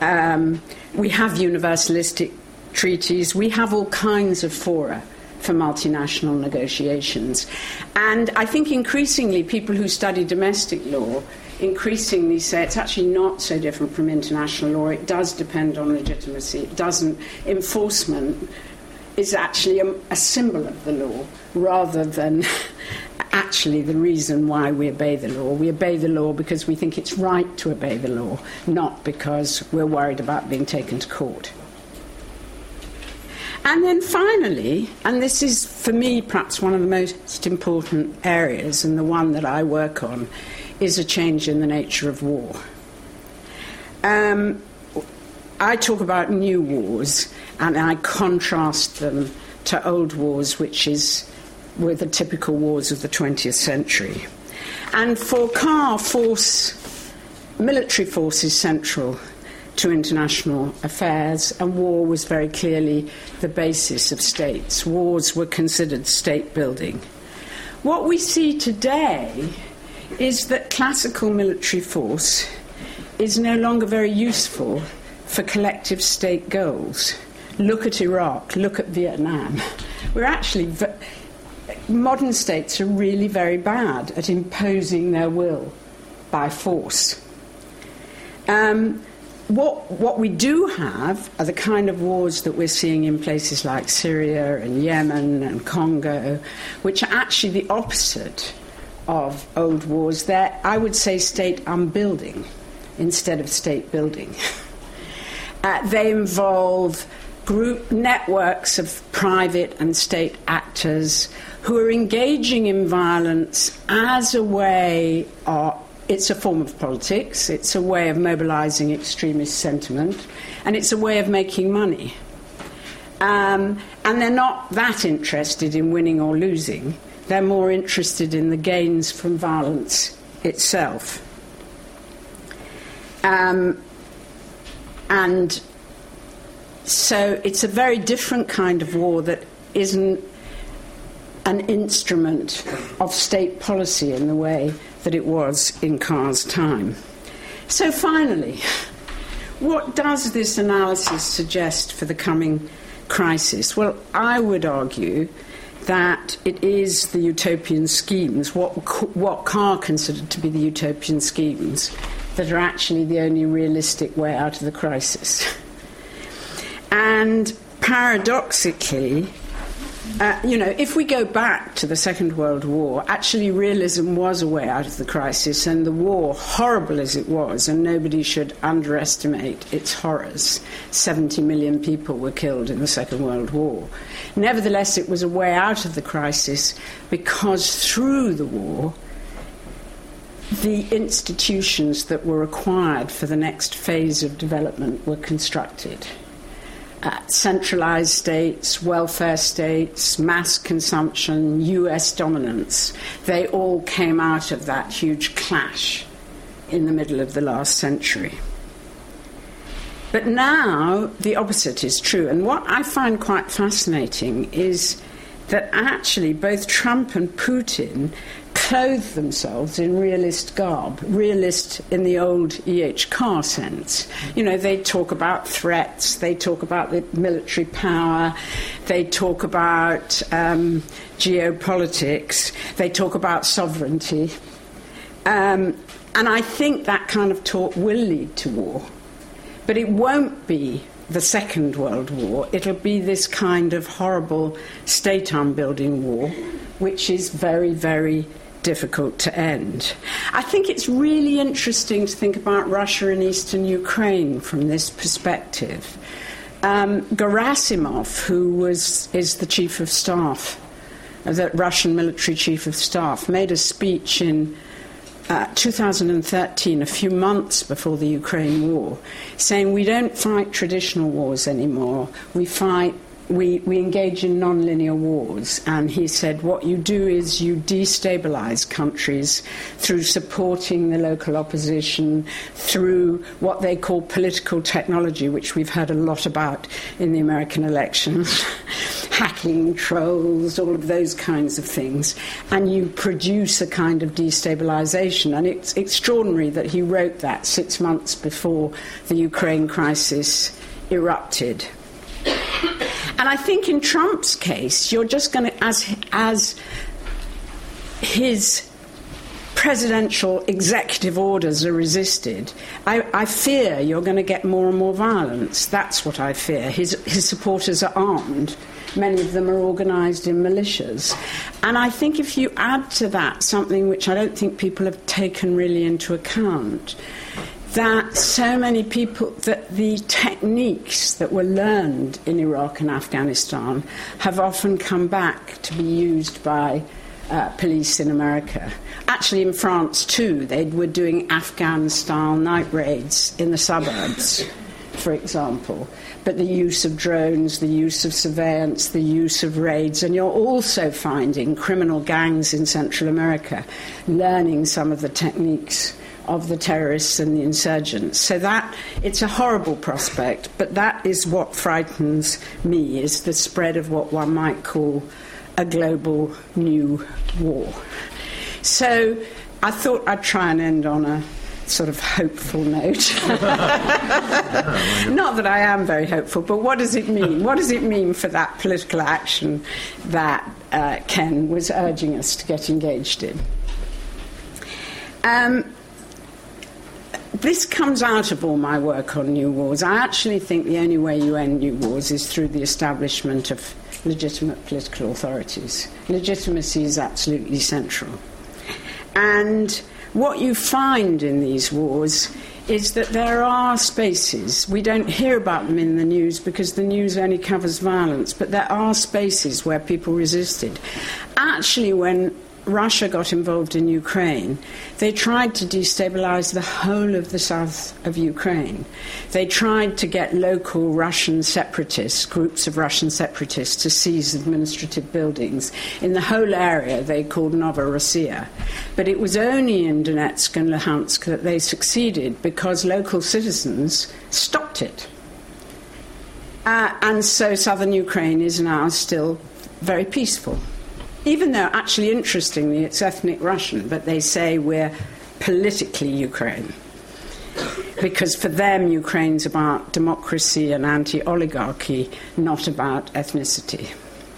universalistic treaties. We have all kinds of fora for multinational negotiations. And I think increasingly people who study domestic law increasingly say it's actually not so different from international law. It does depend on legitimacy. It doesn't. Enforcement is actually a symbol of the law rather than actually the reason why we obey the law. We obey the law because we think it's right to obey the law, not because we're worried about being taken to court. And then finally, and this is for me perhaps one of the most important areas and the one that I work on, is a change in the nature of war. I talk about new wars and I contrast them to old wars, which were the typical wars of the 20th century. And for Carr, military force is central to international affairs, and war was very clearly the basis of states. Wars were considered state building. What we see today is that classical military force is no longer very useful for collective state goals. Look at Iraq, look at Vietnam. Modern states are really very bad at imposing their will by force. What we do have are the kind of wars that we're seeing in places like Syria and Yemen and Congo, which are actually the opposite of old wars. They're, I would say, state unbuilding instead of state building. They involve group networks of private and state actors who are engaging in violence as a way of, it's a form of politics, it's a way of mobilizing extremist sentiment, and it's a way of making money. And they're not that interested in winning or losing. They're more interested in the gains from violence itself. And so it's a very different kind of war that isn't an instrument of state policy in the way that it was in Carr's time. So finally, what does this analysis suggest for the coming crisis? Well, I would argue that it is the utopian schemes, what Carr considered to be the utopian schemes, that are actually the only realistic way out of the crisis. And paradoxically, if we go back to the Second World War, actually realism was a way out of the crisis, and the war, horrible as it was, and nobody should underestimate its horrors. 70 million people were killed in the Second World War. Nevertheless, it was a way out of the crisis because through the war, the institutions that were required for the next phase of development were constructed. centralized states, welfare states, mass consumption, US dominance. They all came out of that huge clash in the middle of the last century. But now the opposite is true. And what I find quite fascinating is that actually both Trump and Putin clothe themselves in realist garb, realist in the old E.H. Carr sense. You know, they talk about threats, they talk about the military power, they talk about geopolitics, they talk about sovereignty. And I think that kind of talk will lead to war. But it won't be the Second World War. It'll be this kind of horrible state-arm building war, which is very, very difficult to end. I think it's really interesting to think about Russia and eastern Ukraine from this perspective. Gerasimov, who is the chief of staff, the Russian military chief of staff, made a speech in 2013, a few months before the Ukraine war, saying we don't fight traditional wars anymore. We engage in non-linear wars. And he said what you do is you destabilize countries through supporting the local opposition, through what they call political technology, which we've heard a lot about in the American elections, hacking, trolls, all of those kinds of things. And you produce a kind of destabilization. And it's extraordinary that he wrote that 6 months before the Ukraine crisis erupted. And I think in Trump's case, you're just going to, as his presidential executive orders are resisted, I fear you're going to get more and more violence. That's what I fear. His supporters are armed. Many of them are organised in militias. And I think if you add to that something which I don't think people have taken really into account, that so many people, that the techniques that were learned in Iraq and Afghanistan have often come back to be used by police in America. Actually, in France, too, they were doing Afghan-style night raids in the suburbs, for example. But the use of drones, the use of surveillance, the use of raids, and you're also finding criminal gangs in Central America learning some of the techniques of the terrorists and the insurgents. So that, it's a horrible prospect, but that is what frightens me, is the spread of what one might call a global new war. So I thought I'd try and end on a sort of hopeful note. Not that I am very hopeful, but what does it mean? What does it mean for that political action that Ken was urging us to get engaged in? This comes out of all my work on new wars. I actually think the only way you end new wars is through the establishment of legitimate political authorities. Legitimacy is absolutely central. And what you find in these wars is that there are spaces. We don't hear about them in the news because the news only covers violence, but there are spaces where people resisted. Actually, when Russia got involved in Ukraine, they tried to destabilize the whole of the south of Ukraine. They tried to get local Russian separatists, groups of Russian separatists, to seize administrative buildings in the whole area they called Novorossiya. But it was only in Donetsk and Luhansk that they succeeded because local citizens stopped it. And so southern Ukraine is now still very peaceful. Even though, actually, interestingly, it's ethnic Russian, but they say we're politically Ukraine. Because for them, Ukraine's about democracy and anti-oligarchy, not about ethnicity.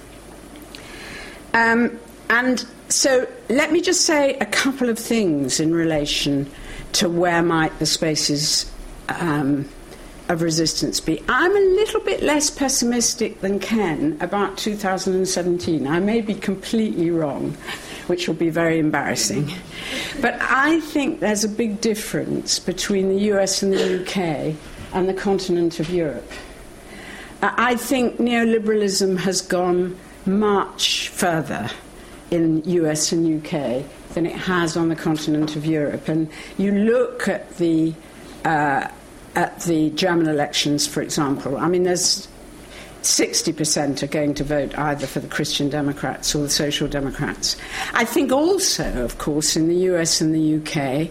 And so let me just say a couple of things in relation to where might the spaces of resistance be. I'm a little bit less pessimistic than Ken about 2017. I may be completely wrong, which will be very embarrassing. But I think there's a big difference between the US and the UK and the continent of Europe. I think neoliberalism has gone much further in US and UK than it has on the continent of Europe. And you look at the German elections, for example. I mean, there's 60% are going to vote either for the Christian Democrats or the Social Democrats. I think also, of course, in the US and the UK,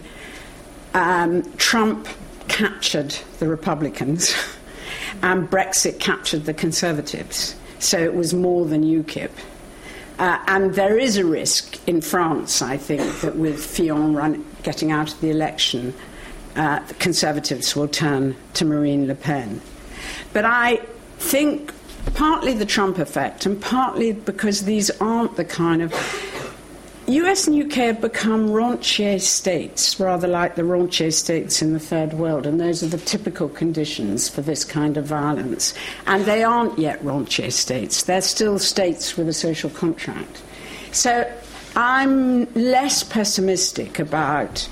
Trump captured the Republicans and Brexit captured the Conservatives. So it was more than UKIP. And there is a risk in France, I think, that with Fillon getting out of the election, the Conservatives will turn to Marine Le Pen. But I think partly the Trump effect and partly because these aren't the kind of... US and UK have become rentier states, rather like the rentier states in the Third World, and those are the typical conditions for this kind of violence. And they aren't yet rentier states. They're still states with a social contract. So I'm less pessimistic about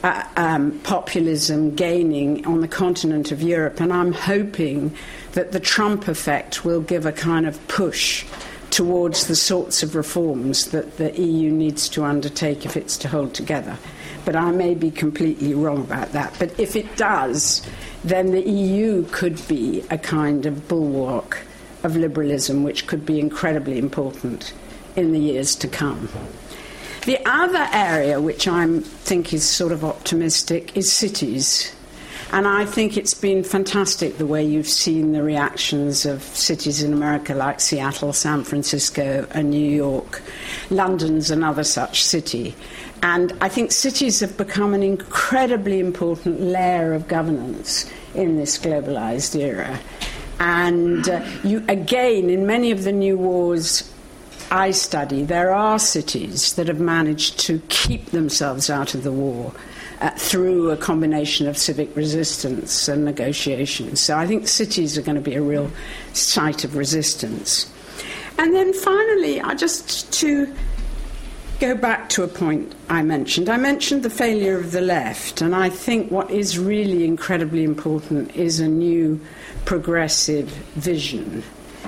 populism gaining on the continent of Europe, and I'm hoping that the Trump effect will give a kind of push towards the sorts of reforms that the EU needs to undertake if it's to hold together. But I may be completely wrong about that. But if it does, then the EU could be a kind of bulwark of liberalism, which could be incredibly important in the years to come. The other area which I think is sort of optimistic is cities. And I think it's been fantastic the way you've seen the reactions of cities in America like Seattle, San Francisco, and New York. London's another such city. And I think cities have become an incredibly important layer of governance in this globalized era. And again, in many of the new wars I study, there are cities that have managed to keep themselves out of the war through a combination of civic resistance and negotiations. So I think cities are going to be a real site of resistance. And then finally, just to go back to a point I mentioned the failure of the left, and I think what is really incredibly important is a new progressive vision.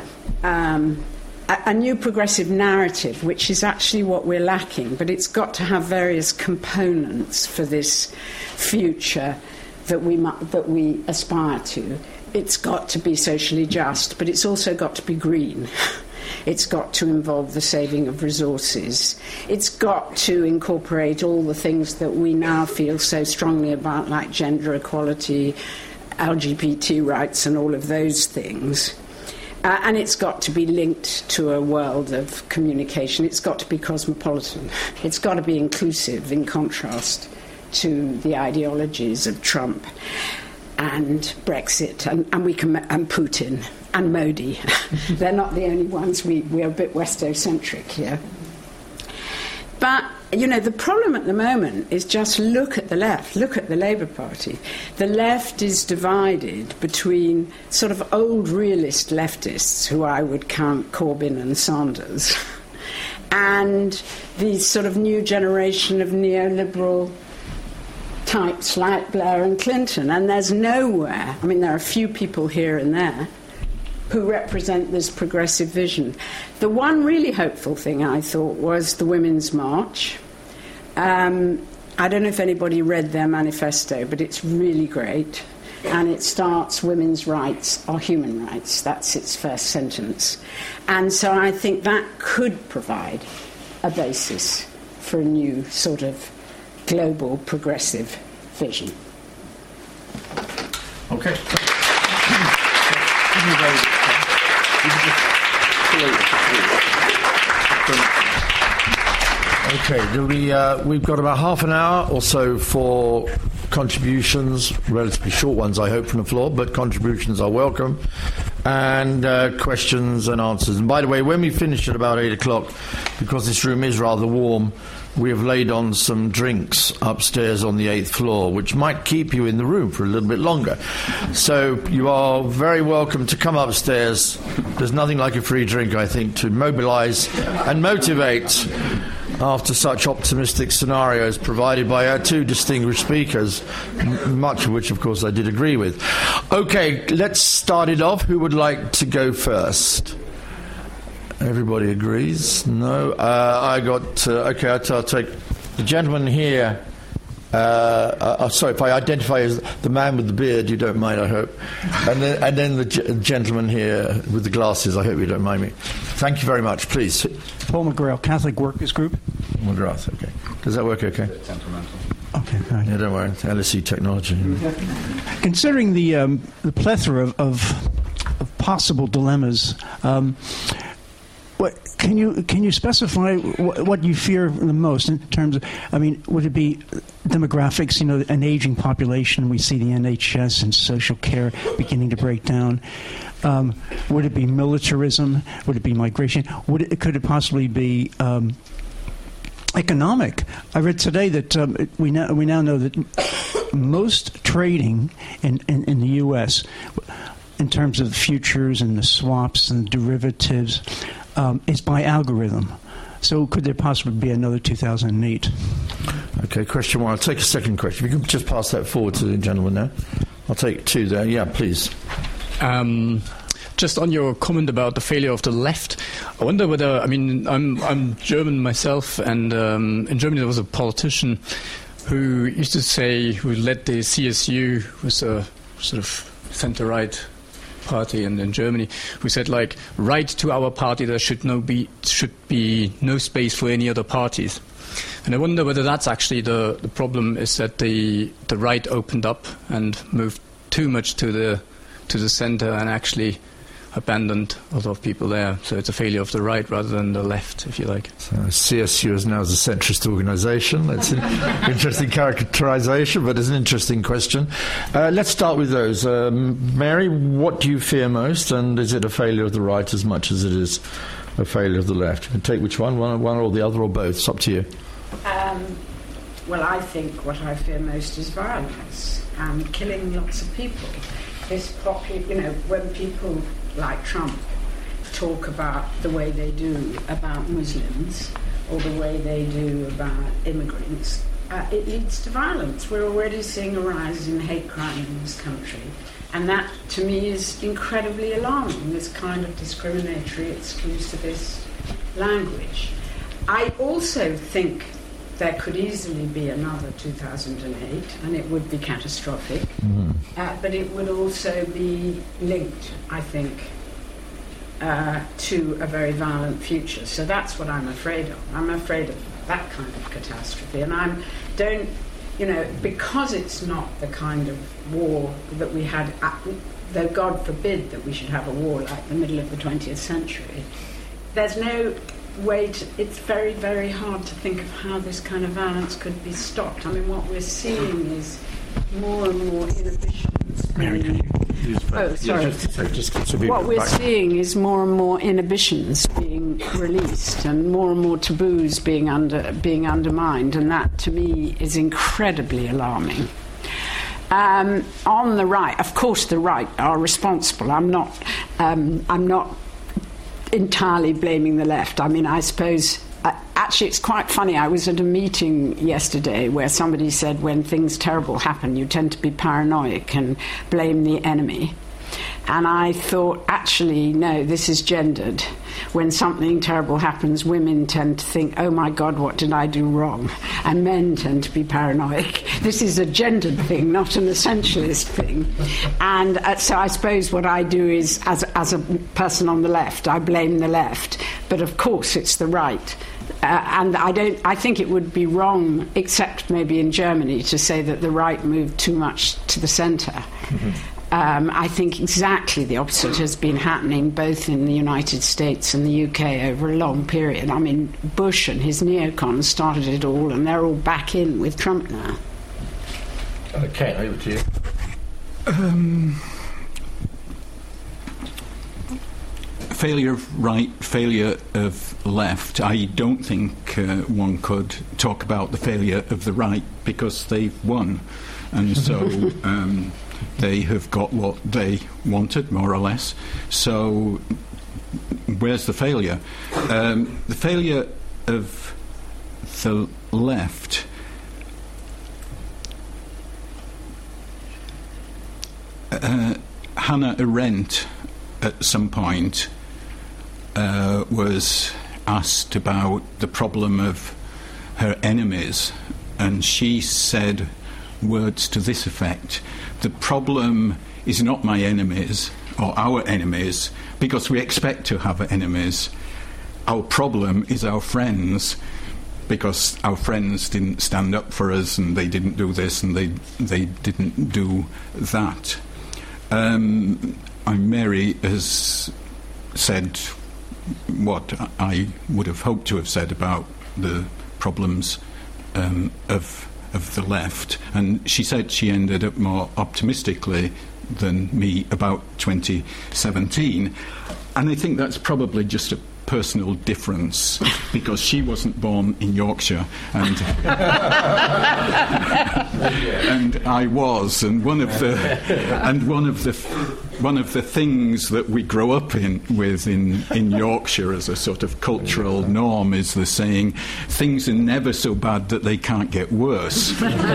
A new progressive narrative, which is actually what we're lacking, but it's got to have various components for this future that we aspire to. It's got to be socially just, but it's also got to be green. It's got to involve the saving of resources. It's got to incorporate all the things that we now feel so strongly about, like gender equality, LGBT rights, and all of those things. And it's got to be linked to a world of communication. It's got to be cosmopolitan. It's got to be inclusive, in contrast to the ideologies of Trump and Brexit and Putin and Modi. They're not the only ones. We're a bit Westocentric here. But, the problem at the moment is just look at the left, look at the Labour Party. The left is divided between sort of old realist leftists, who I would count Corbyn and Sanders, and the sort of new generation of neoliberal types like Blair and Clinton. And there's nowhere, there are a few people here and there who represent this progressive vision. The one really hopeful thing, I thought, was the Women's March. I don't know if anybody read their manifesto, but it's really great. And it starts, women's rights are human rights. That's its first sentence. And so I think that could provide a basis for a new sort of global progressive vision. Okay. Okay, we've got about half an hour or so for contributions, relatively short ones, I hope, from the floor, but contributions are welcome, and questions and answers. And by the way, when we finish at about 8 o'clock, because this room is rather warm, we have laid on some drinks upstairs on the 8th floor, which might keep you in the room for a little bit longer. So you are very welcome to come upstairs. There's nothing like a free drink, I think, to mobilise and motivate after such optimistic scenarios provided by our two distinguished speakers, much of which, of course, I did agree with. Okay, let's start it off. Who would like to go first? Everybody agrees? No? Okay, I'll take the gentleman here Sorry, if I identify as the man with the beard, you don't mind, I hope. And then the gentleman here with the glasses, I hope you don't mind me. Thank you very much. Please. Paul McGrath, Catholic Workers Group. McGrath, okay. Does that work okay? Okay, all right. Yeah, don't worry. LSE technology. Considering the plethora of possible dilemmas, can you specify what you fear the most in terms of? I mean, would it be demographics? An aging population. We see the NHS and social care beginning to break down. Would it be militarism? Would it be migration? Could it possibly be economic? I read today that we now know that most trading in the U.S. in terms of futures and the swaps and derivatives is by algorithm. So could there possibly be another 2008? Okay, question one. I'll take a second question. If you can just pass that forward to the gentleman there. I'll take two there. Yeah, please. Just on your comment about the failure of the left, I wonder whether, I'm German myself, and in Germany there was a politician who used to say, who led the CSU, was a sort of centre-right party in Germany, who said, right to our party, there should be no space for any other parties. And I wonder whether that's actually the problem, is that the right opened up and moved too much to the centre and actually abandoned a lot of people there. So it's a failure of the right rather than the left, if you like. So CSU is now as a centrist organisation. That's an interesting characterisation, but it's an interesting question. Let's start with those. Mary, what do you fear most, and is it a failure of the right as much as it is a failure of the left? You can take which one or the other or both. It's up to you. Well, I think what I fear most is violence and killing lots of people. When people like Trump talk about the way they do about Muslims or the way they do about immigrants, it leads to violence. We're already seeing a rise in hate crime in this country, and that, to me, is incredibly alarming, this kind of discriminatory, exclusivist language. I also think there could easily be another 2008, and it would be catastrophic. Mm-hmm. But it would also be linked, I think, to a very violent future. So that's what I'm afraid of. I'm afraid of that kind of catastrophe. And because it's not the kind of war that we had, though God forbid that we should have a war like the middle of the 20th century, there's no way to, it's very, very hard to think of how this kind of violence could be stopped. I mean, what we're seeing is more and more inhibitions being... What we're seeing is more and more inhibitions being released and more taboos being undermined, and that, to me, is incredibly alarming. On the right, of course, the right are responsible. I'm not entirely blaming the left. I mean, I suppose, actually it's quite funny. I was at a meeting yesterday where somebody said when things terrible happen, you tend to be paranoid and blame the enemy. And I thought, actually, no, this is gendered. When something terrible happens, women tend to think, oh my God, what did I do wrong? And men tend to be paranoid. This is a gendered thing, not an essentialist thing. And so I suppose what I do is, as a person on the left, I blame the left. But of course it's the right. And I think it would be wrong, except maybe in Germany, to say that the right moved too much to the centre. Mm-hmm. I think exactly the opposite has been happening both in the United States and the UK over a long period. I mean, Bush and his neocons started it all, and they're all back in with Trump now. Okay, over to you. Failure of right, failure of left. I don't think one could talk about the failure of the right because they've won. And so they have got what they wanted, more or less. So where's the failure? The failure of the left... Hannah Arendt, at some point, was asked about the problem of her enemies and she said words to this effect: the problem is not my enemies or our enemies, because we expect to have enemies. Our problem is our friends, because our friends didn't stand up for us, and they didn't do this, and they didn't do that. Mary has said what I would have hoped to have said about the problems of the left, and she said she ended up more optimistically than me about 2017, and I think that's probably just a personal difference, because she wasn't born in Yorkshire and and I was, and one of the things that we grow up with in Yorkshire as a sort of cultural norm is the saying, things are never so bad that they can't get worse.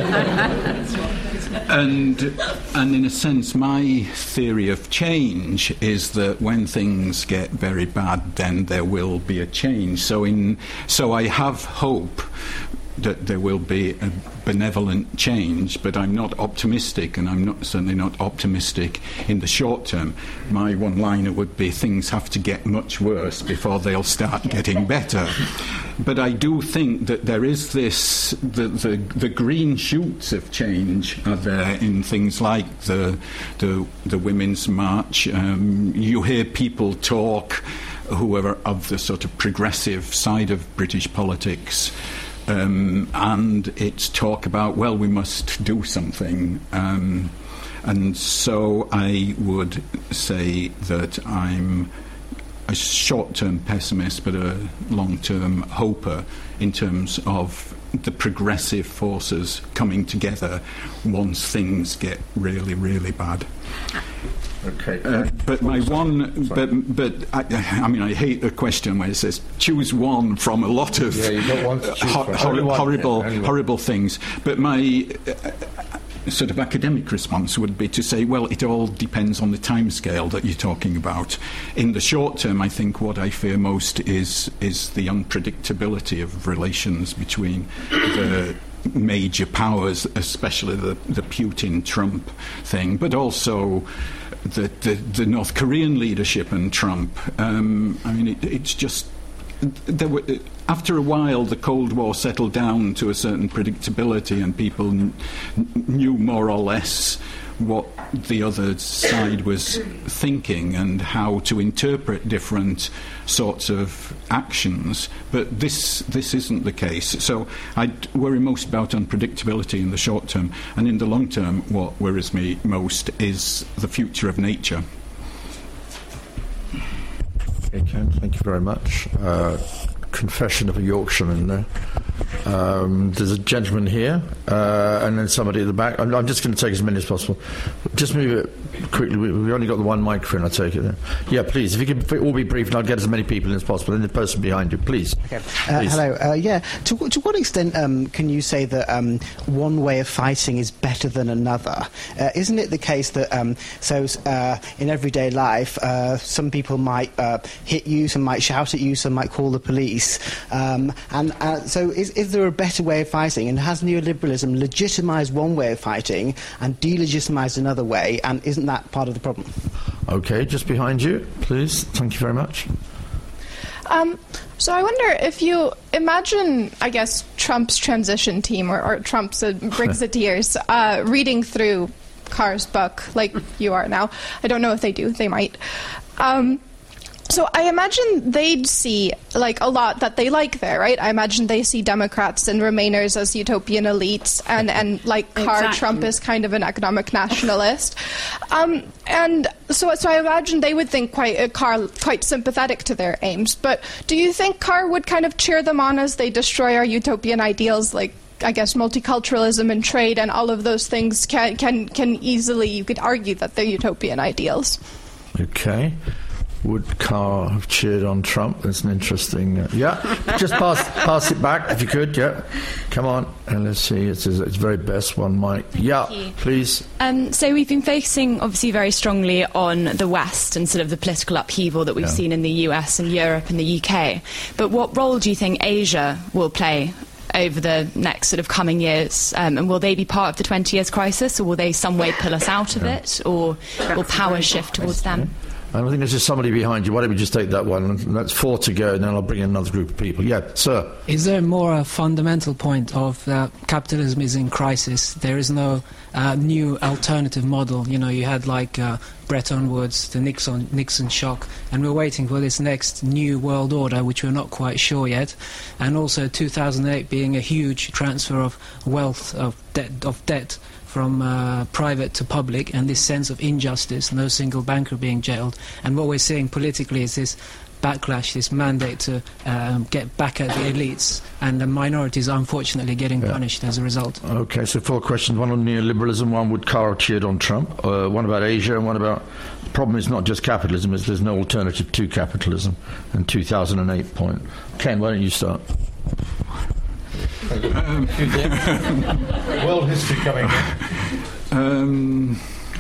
And in a sense, my theory of change is that when things get very bad, then there will be a change. So I have hope that there will be a benevolent change, but I'm not optimistic, and I'm certainly not optimistic in the short term. My one-liner would be, things have to get much worse before they'll start getting better. But I do think that there is this, the green shoots of change are there in things like the Women's March. You hear people talk who are of the sort of progressive side of British politics, and it's talk about, well, we must do something. And so I would say that I'm a short-term pessimist but a long-term hoper in terms of the progressive forces coming together once things get really, really bad. Okay. But my one, but I mean, I hate the question where it says choose one from a lot of horrible things. But my sort of academic response would be to say, well, it all depends on the timescale that you're talking about. In the short term, I think what I fear most is the unpredictability of relations between the major powers, especially the Putin-Trump thing, but also the North Korean leadership and Trump. I mean, it's just after a while, the Cold War settled down to a certain predictability, and people knew more or less what the other side was thinking and how to interpret different sorts of actions. But this isn't the case. So I worry most about unpredictability in the short term, and in the long term, what worries me most is the future of nature. Okay, Ken, thank you very much. Confession of a Yorkshireman there. There's a gentleman here, and then somebody at the back. I'm just going to take as many as possible. Just move it quickly. We've only got the one microphone, I take it. Yeah, please, if you could all be brief, and I'll get as many people in as possible. And the person behind you, please. Okay. Please. Hello. To what extent can you say that one way of fighting is better than another? Isn't it the case that in everyday life, some people might hit you, some might shout at you, some might call the police? So is there a better way of fighting, and has neoliberalism legitimised one way of fighting and delegitimised another way, and isn't that part of the problem? Okay, just behind you, please. Thank you very much. So I wonder if you imagine, I guess, Trump's transition team or Trump's Brexiteers reading through Carr's book like you are now. I don't know if they do. They might. So I imagine they'd see like a lot that they like there, right? I imagine they see Democrats and Remainers as utopian elites, and like Carr, exactly. Trump is kind of an economic nationalist, and so I imagine they would think Carr quite sympathetic to their aims. But do you think Carr would kind of cheer them on as they destroy our utopian ideals, like, I guess, multiculturalism and trade and all of those things can easily, you could argue that they're utopian ideals? Okay. Would Carr have cheered on Trump? That's an interesting... yeah, just pass it back if you could, yeah. Come on, and let's see, it's very best one, Mike. Yeah, please. So we've been focusing, obviously, very strongly on the West and sort of the political upheaval that we've seen in the US and Europe and the UK. But what role do you think Asia will play over the next sort of coming years? And will they be part of the 20 years crisis, or will they some way pull us out of it, or will power shift towards them? I think there's just somebody behind you. Why don't we just take that one? That's 4 to go, and then I'll bring in another group of people. Yeah, sir. Is there more a fundamental point of capitalism is in crisis? There is no new alternative model. You know, you had like Bretton Woods, the Nixon shock, and we're waiting for this next new world order, which we're not quite sure yet. And also 2008 being a huge transfer of wealth, of debt from private to public, and this sense of injustice, no single banker being jailed. And what we're seeing politically is this backlash, this mandate to get back at the elites, and the minorities are unfortunately getting punished as a result. Okay, so 4 questions, one on neoliberalism, one would Carl cheered on Trump, one about Asia, and one about the problem is not just capitalism, is there's no alternative to capitalism, and 2008 point. Ken, why don't you start? World history coming in.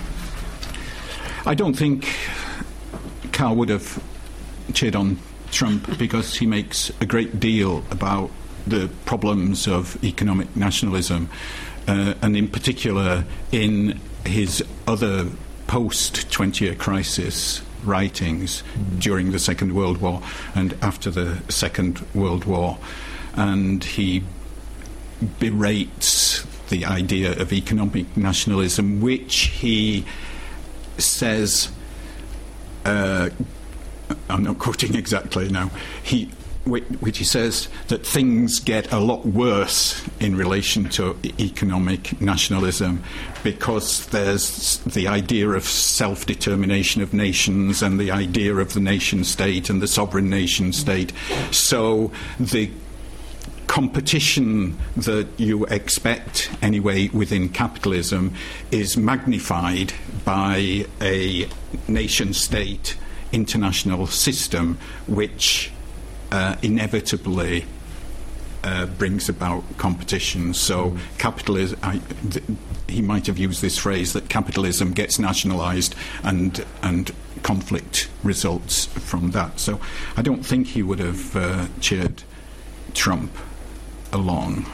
I don't think Carl would have cheered on Trump because he makes a great deal about the problems of economic nationalism, and in particular in his other post-20-year crisis writings during the Second World War and after the Second World War. And he berates the idea of economic nationalism, which he says, I'm not quoting exactly now, which he says that things get a lot worse in relation to economic nationalism because there's the idea of self-determination of nations and the idea of the nation-state and the sovereign nation-state. So the competition that you expect anyway within capitalism is magnified by a nation-state international system which inevitably brings about competition. So capitalism, he might have used this phrase that capitalism gets nationalised and conflict results from that. So I don't think he would have cheered Trump along.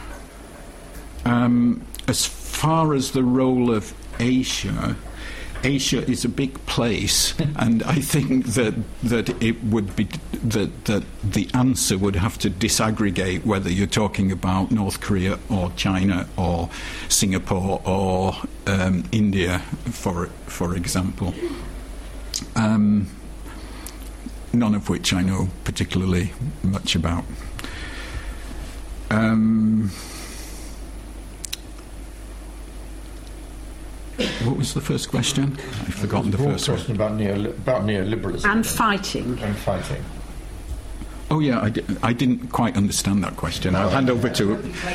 As far as the role of Asia is a big place, and I think that it would be that the answer would have to disaggregate whether you're talking about North Korea or China or Singapore or India, for example. None of which I know particularly much about. What was the first question? I've forgotten the first question about neoliberalism. And fighting. Oh yeah, I didn't quite understand that question. I'll hand over to.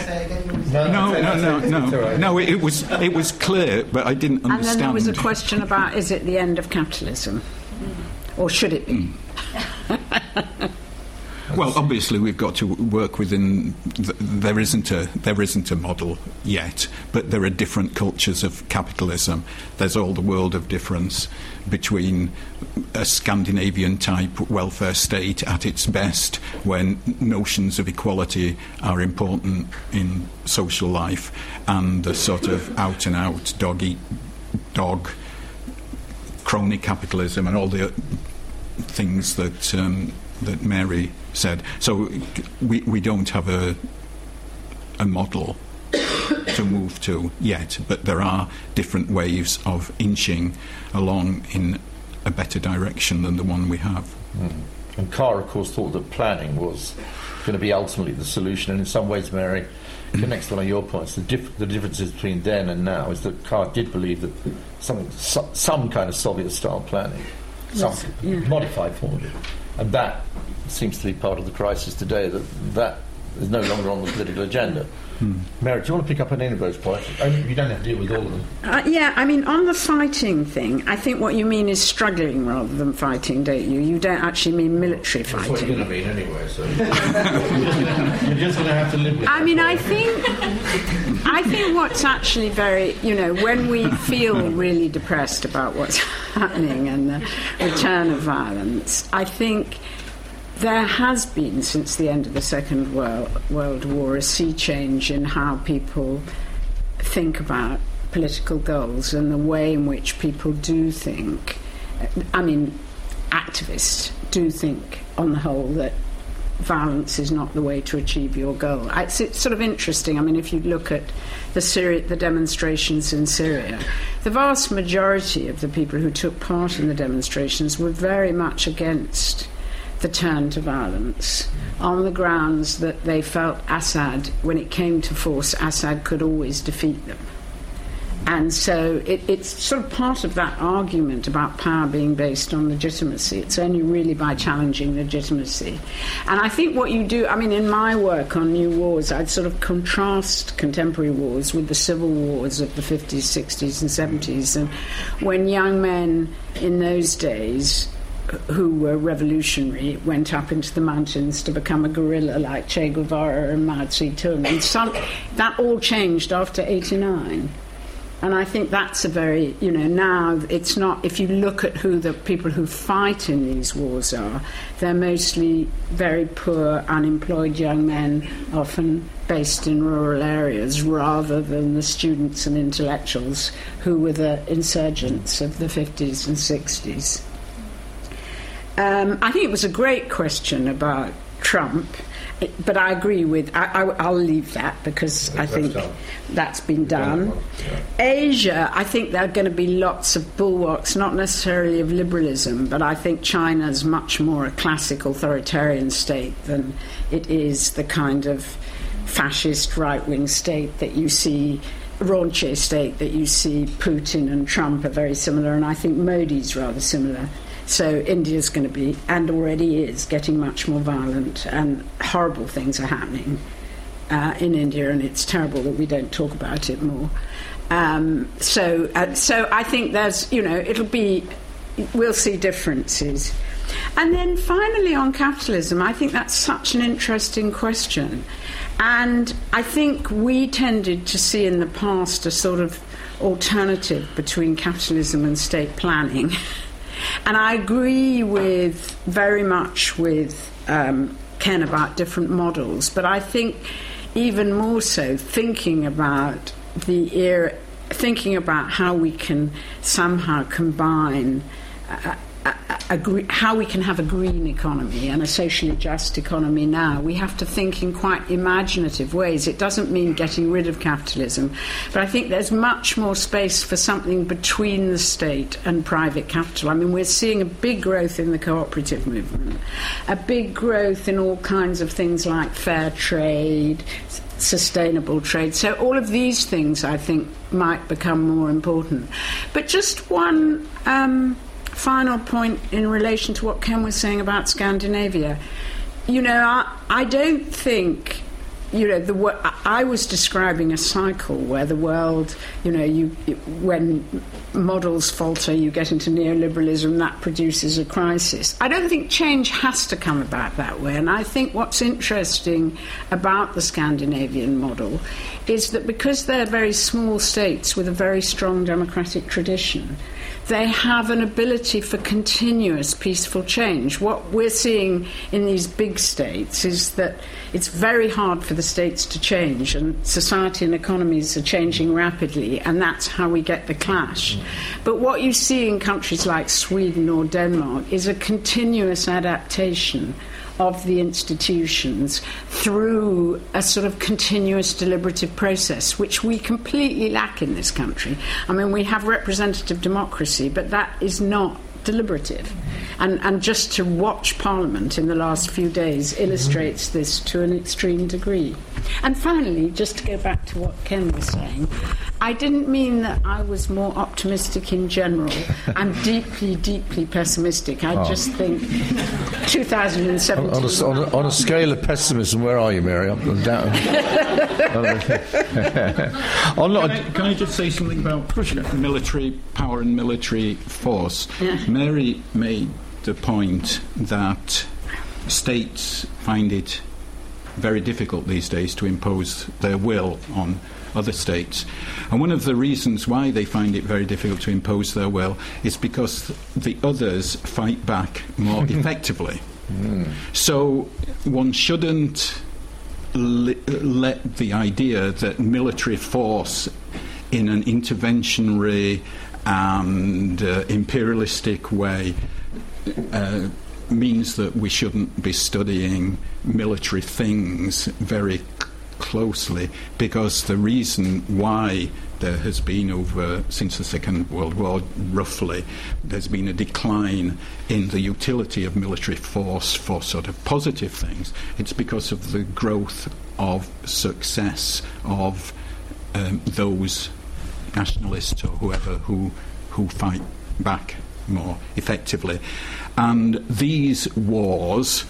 No. It was clear, but I didn't understand. And then there was a question about: is it the end of capitalism, or should it be? Well, obviously, we've got to work within. There isn't a model yet, but there are different cultures of capitalism. There's all the world of difference between a Scandinavian-type welfare state at its best, when notions of equality are important in social life, and the sort of out-and-out dog-eat-dog crony capitalism, and all the things that Mary said. So we don't have a model to move to yet, but there are different ways of inching along in a better direction than the one we have. And Carr, of course, thought that planning was going to be ultimately the solution, and in some ways, Mary, connects to one of your points. The differences between then and now is that Carr did believe that some kind of Soviet-style planning, some modified form of it, and that seems to be part of the crisis today, that is no longer on the political agenda. Mary, do you want to pick up on any of those points? You don't have to deal with all of them. On the fighting thing, I think what you mean is struggling rather than fighting, don't you? You don't actually mean military fighting. That's what you're going to mean anyway, so you're just going to have to live with it. I think what's actually very, when we feel really depressed about what's happening and the return of violence, I think there has been, since the end of the Second World War, a sea change in how people think about political goals and the way in which people do think. I mean, activists do think, on the whole, that violence is not the way to achieve your goal. It's sort of interesting. I mean, if you look at the demonstrations in Syria, the vast majority of the people who took part in the demonstrations were very much against the turn to violence, on the grounds that they felt Assad, when it came to force, Assad could always defeat them. And so it's sort of part of that argument about power being based on legitimacy. It's only really by challenging legitimacy. And I think what you do, I mean, in my work on new wars, I'd sort of contrast contemporary wars with the civil wars of the 50s, 60s and 70s. And when young men in those days who were revolutionary went up into the mountains to become a guerrilla like Che Guevara and Mao Zedong. And that all changed after 89. And I think that's a very, now it's not, if you look at who the people who fight in these wars are, they're mostly very poor, unemployed young men, often based in rural areas, rather than the students and intellectuals who were the insurgents of the 50s and 60s. I think it was a great question about Trump. But I agree with... I'll leave that because I think that's been done. Asia, I think there are going to be lots of bulwarks, not necessarily of liberalism, but I think China's much more a classic authoritarian state than it is the kind of fascist right-wing state that you see, raunchy state that you see. Putin and Trump are very similar, and I think Modi's rather similar. So India's going to be, and already is, getting much more violent, and horrible things are happening in India, and it's terrible that we don't talk about it more. So I think there's, we'll see differences. And then finally on capitalism, I think that's such an interesting question. And I think we tended to see in the past a sort of alternative between capitalism and state planning. And I agree very much with Ken about different models, but I think even more so thinking about how we can somehow combine how we can have a green economy and a socially just economy now. We have to think in quite imaginative ways. It doesn't mean getting rid of capitalism, but I think there's much more space for something between the state and private capital. I mean, we're seeing a big growth in the cooperative movement, a big growth in all kinds of things like fair trade, sustainable trade. So all of these things, I think, might become more important. But just one final point in relation to what Ken was saying about Scandinavia. I don't think, I was describing a cycle where the world, when models falter, you get into neoliberalism, that produces a crisis. I don't think change has to come about that way. And I think what's interesting about the Scandinavian model is that because they're very small states with a very strong democratic tradition, they have an ability for continuous peaceful change. What we're seeing in these big states is that it's very hard for the states to change, and society and economies are changing rapidly, and that's how we get the clash. But what you see in countries like Sweden or Denmark is a continuous adaptation of the institutions through a sort of continuous deliberative process, which we completely lack in this country. I mean, we have representative democracy, but that is not deliberative. And just to watch Parliament in the last few days illustrates this to an extreme degree. And finally, just to go back to what Ken was saying, I didn't mean that I was more optimistic in general. I'm deeply, deeply pessimistic. I just think 2017... On a scale of pessimism, where are you, Mary? I'm down. Can I just say something about military power and military force? Yeah. Mary made the point that states find it very difficult these days to impose their will on other states. And one of the reasons why they find it very difficult to impose their will is because the others fight back more effectively. So one shouldn't let the idea that military force in an interventionary and imperialistic way means that we shouldn't be studying military things very closely, because the reason why there has been since the Second World War, roughly, there's been a decline in the utility of military force for sort of positive things. It's because of the growth of success of those nationalists or whoever who fight back more effectively. And these wars,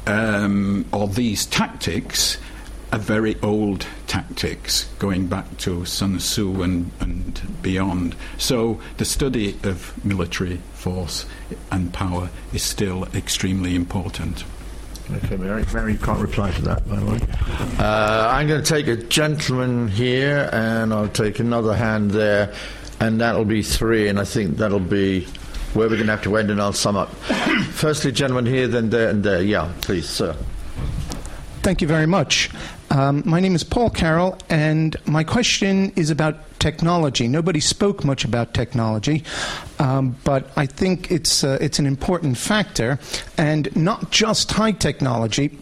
or these tactics, are very old tactics, going back to Sun Tzu and beyond. So the study of military force and power is still extremely important. Okay, Mary, you can't reply to that, by the way. I'm going to take a gentleman here, and I'll take another hand there, and that'll be 3, and I think that'll be where we're going to have to end, and I'll sum up. Firstly, gentleman here, then there, and there. Yeah, please, sir. Thank you very much. My name is Paul Carroll, and my question is about technology. Nobody spoke much about technology, but I think it's an important factor, and not just high technology.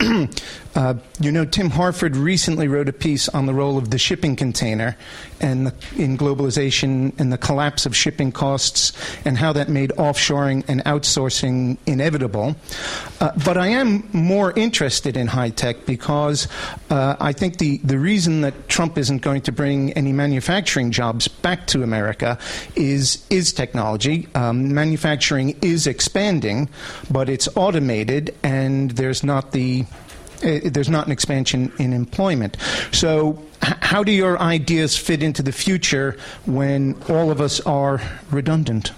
Tim Harford recently wrote a piece on the role of the shipping container and in globalization and the collapse of shipping costs and how that made offshoring and outsourcing inevitable. But I am more interested in high tech because I think the reason that Trump isn't going to bring any manufacturing jobs back to America is technology. Manufacturing is expanding, but it's automated, and there's not an expansion in employment. So how do your ideas fit into the future when all of us are redundant?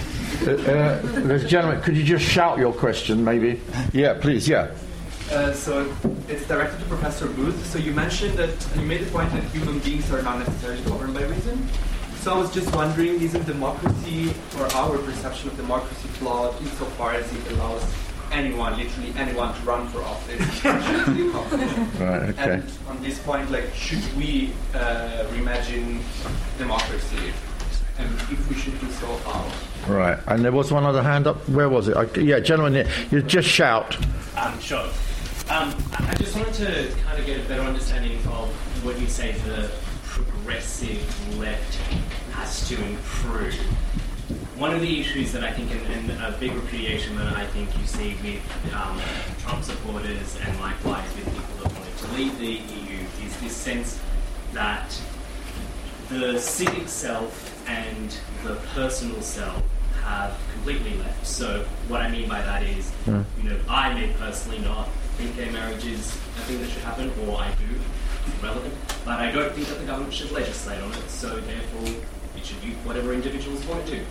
Gentlemen, could you just shout your question, maybe? Yeah, please, yeah. So it's directed to Professor Booth. So you mentioned that you made the point that human beings are not necessarily governed by reason. So I was just wondering, isn't democracy, or our perception of democracy, flawed insofar as it allows anyone, literally anyone, to run for office? Right, okay. And on this point, should we reimagine democracy? And if we should do so, how? Right, and there was one other hand up. Where was it? Yeah, gentlemen, here. You just shout. Sure. I just wanted to kind of get a better understanding of what you say the progressive left has to improve. One of the issues that I think, and a big repudiation that I think you see with Trump supporters and likewise with people that wanted to leave the EU, is this sense that the civic self and the personal self have completely left. So what I mean by that is, I may personally not think gay marriage is a thing that should happen, or I do, it's relevant, but I don't think that the government should legislate on it, so therefore it should be whatever individuals want to do.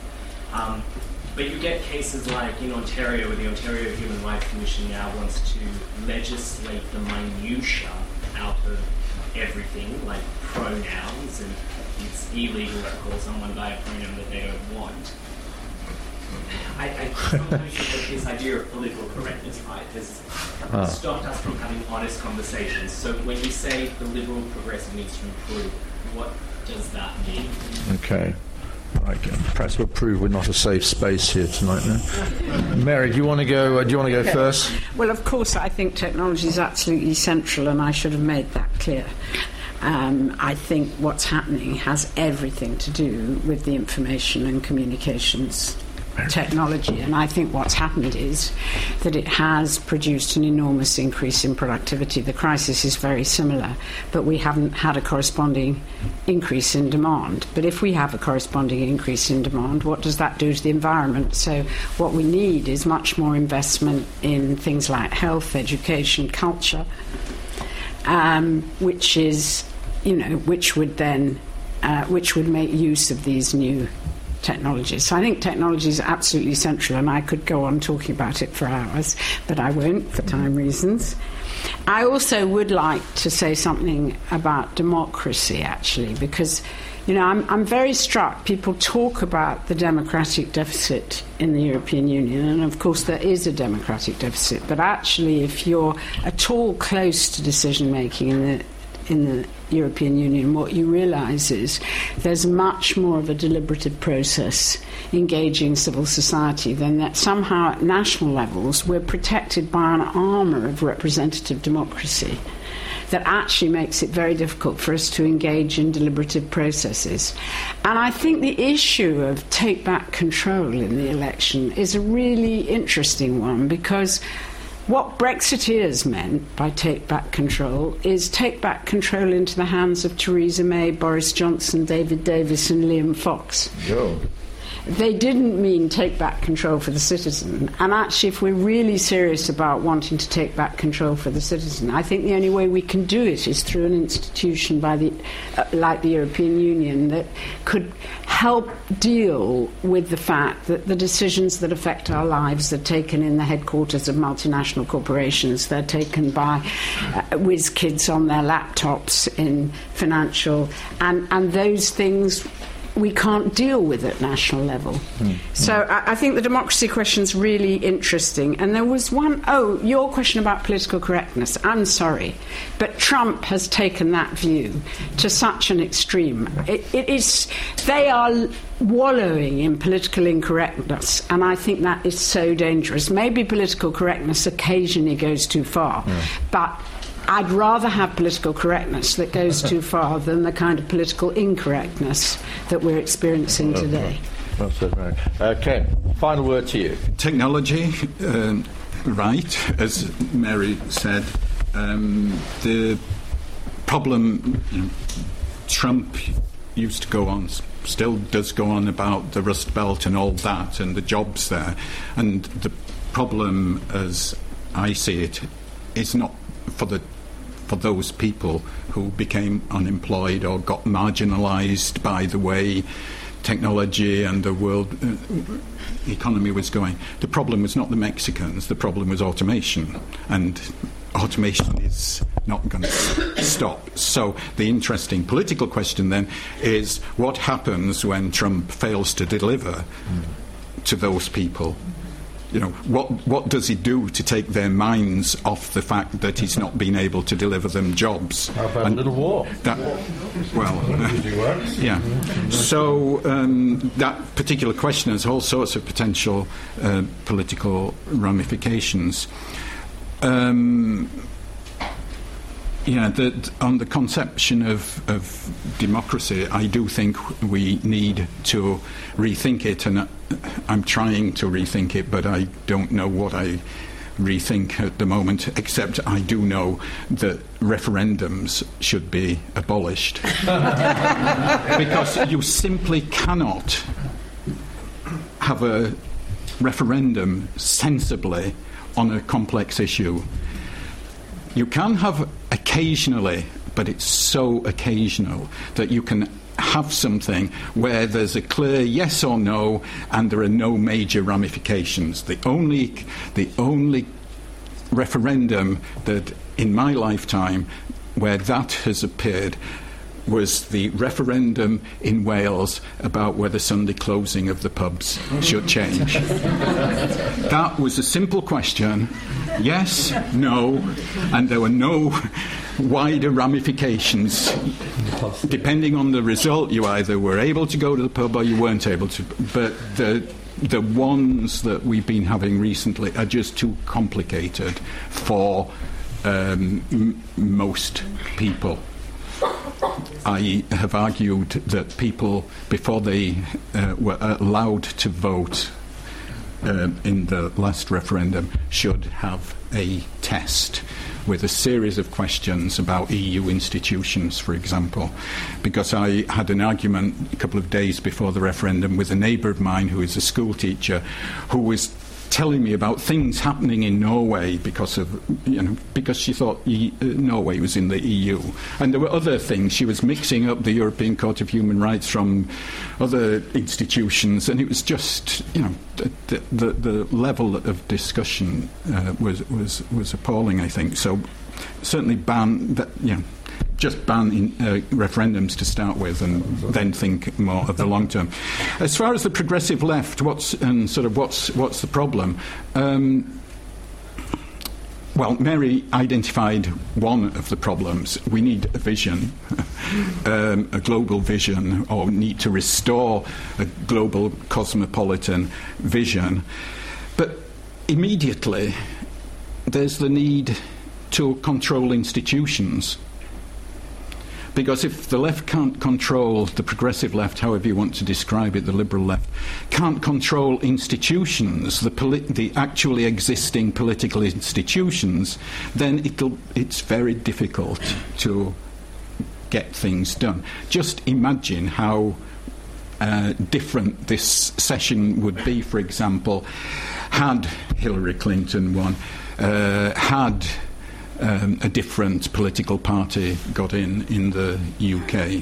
But you get cases like in Ontario, where the Ontario Human Rights Commission now wants to legislate the minutiae out of everything, like pronouns, and it's illegal to call someone by a pronoun that they don't want. I sometimes think that this idea of political correctness, right, has stopped us from having honest conversations. So when you say the liberal progressive needs to improve, what does that mean? Okay. Right, perhaps we'll prove we're not a safe space here tonight. Then, Mary, do you want to go? First? Well, of course, I think technology is absolutely central, and I should have made that clear. I think what's happening has everything to do with the information and communications technology, and I think what's happened is that it has produced an enormous increase in productivity. The crisis is very similar, but we haven't had a corresponding increase in demand. But if we have a corresponding increase in demand, what does that do to the environment? So what we need is much more investment in things like health, education, culture, which would make use of these new technologies. So I think technology is absolutely central, and I could go on talking about it for hours, but I won't for time reasons. I also would like to say something about democracy, actually, because You know, I'm very struck. People talk about the democratic deficit in the European Union, and of course there is a democratic deficit. But actually, if you're at all close to decision making in the European Union, what you realise is there's much more of a deliberative process engaging civil society than that. Somehow at national levels we're protected by an armour of representative democracy that actually makes it very difficult for us to engage in deliberative processes. And I think the issue of take back control in the election is a really interesting one, because what Brexiteers meant by take back control is take back control into the hands of Theresa May, Boris Johnson, David Davis and Liam Fox. Yo. They didn't mean take back control for the citizen. And actually, if we're really serious about wanting to take back control for the citizen, I think the only way we can do it is through an institution like the European Union that could help deal with the fact that the decisions that affect our lives are taken in the headquarters of multinational corporations. They're taken by whiz kids on their laptops in financial, and those things we can't deal with at national level. So I think the democracy question is really interesting. And there was your question about political correctness. I'm sorry, but Trump has taken that view to such an extreme. They are wallowing in political incorrectness, and I think that is so dangerous. Maybe political correctness occasionally goes too far, but I'd rather have political correctness that goes too far than the kind of political incorrectness that we're experiencing today. Well said, Mary. Okay, final word to you. Technology, right, as Mary said. The problem, Trump used to go on, still does go on about the Rust Belt and all that and the jobs there. And the problem, as I see it, is not for those people who became unemployed or got marginalised by the way technology and the world economy was going. The problem was not the Mexicans, the problem was automation, and automation is not going to stop. So the interesting political question then is what happens when Trump fails to deliver to those people? What does he do to take their minds off the fact that he's not been able to deliver them jobs? How about a little war? Yeah. So that particular question has all sorts of potential political ramifications. On the conception of democracy, I do think we need to rethink it, and I'm trying to rethink it, but I don't know what I rethink at the moment, except I do know that referendums should be abolished. Because you simply cannot have a referendum sensibly on a complex issue. You can have occasionally, but it's so occasional that you can have something where there's a clear yes or no and there are no major ramifications. The only referendum that in my lifetime where that has appeared was the referendum in Wales about whether Sunday closing of the pubs should change. That was a simple question, yes, no, and there were no wider ramifications. Depending on the result, you either were able to go to the pub or you weren't able to. But the ones that we've been having recently are just too complicated for most people. I have argued that people, before they were allowed to vote in the last referendum, should have a test with a series of questions about EU institutions, for example. Because I had an argument a couple of days before the referendum with a neighbour of mine who is a school teacher who was telling me about things happening in Norway because she thought Norway was in the EU, and there were other things. She was mixing up the European Court of Human Rights from other institutions, and it was just the level of discussion was appalling. I think so. Certainly ban that. just ban referendums to start with, and then think more of the long term. As far as the progressive left, what's the problem? Well, Mary identified one of the problems. We need a vision, a global vision, or need to restore a global cosmopolitan vision. But immediately, there's the need to control institutions. Because if the left can't control, the progressive left, however you want to describe it, the liberal left, can't control institutions, the actually existing political institutions, then it's very difficult to get things done. Just imagine how different this session would be, for example, had Hillary Clinton won, had a different political party got in the UK.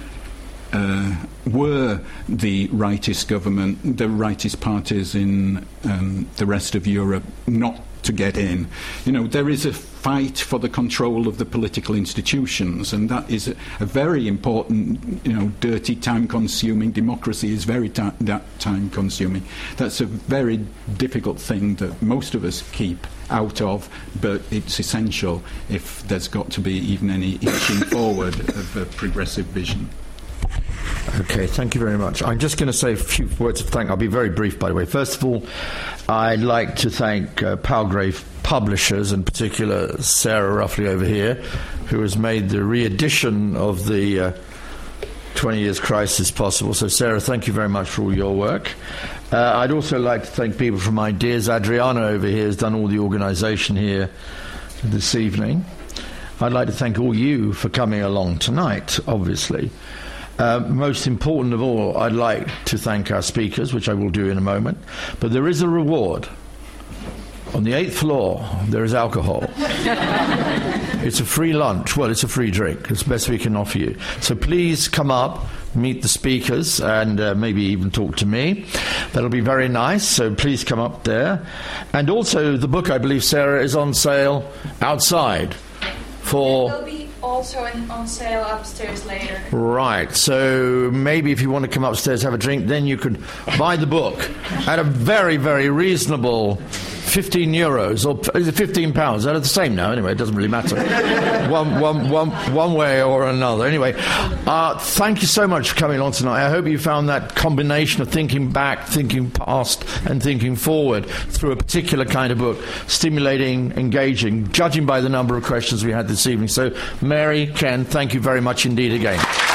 Were the rightist government, the rightist parties in the rest of Europe not to get in? You know, there is a fight for the control of the political institutions, and that is a very important, dirty, time-consuming. Democracy is very time-consuming. That's a very difficult thing that most of us keep out of, but it's essential if there's got to be even any inching forward of a progressive vision. Okay, thank you very much. I'm just going to say a few words of thanks. I'll be very brief, by the way. First of all, I'd like to thank Palgrave Publishers, in particular Sarah Ruffley over here, who has made the re-edition of the 20 Years Crisis possible. So, Sarah, thank you very much for all your work. I'd also like to thank people from Ideas. Adriana over here has done all the organisation here this evening. I'd like to thank all you for coming along tonight, obviously. Most important of all, I'd like to thank our speakers, which I will do in a moment. But there is a reward. On the 8th floor, there is alcohol. It's a free lunch. Well, it's a free drink. It's the best we can offer you. So please come up, meet the speakers, and maybe even talk to me. That'll be very nice. So please come up there. And also, the book, I believe, Sarah, is on sale outside for... It will be also on sale upstairs later. Right. So maybe if you want to come upstairs, have a drink, then you could buy the book at a very, very reasonable €15, or is it £15? They're the same now. Anyway, it doesn't really matter. one way or another. Anyway, thank you so much for coming on tonight. I hope you found that combination of thinking back, thinking past, and thinking forward through a particular kind of book stimulating, engaging, judging by the number of questions we had this evening. So, Mary, Ken, thank you very much indeed again.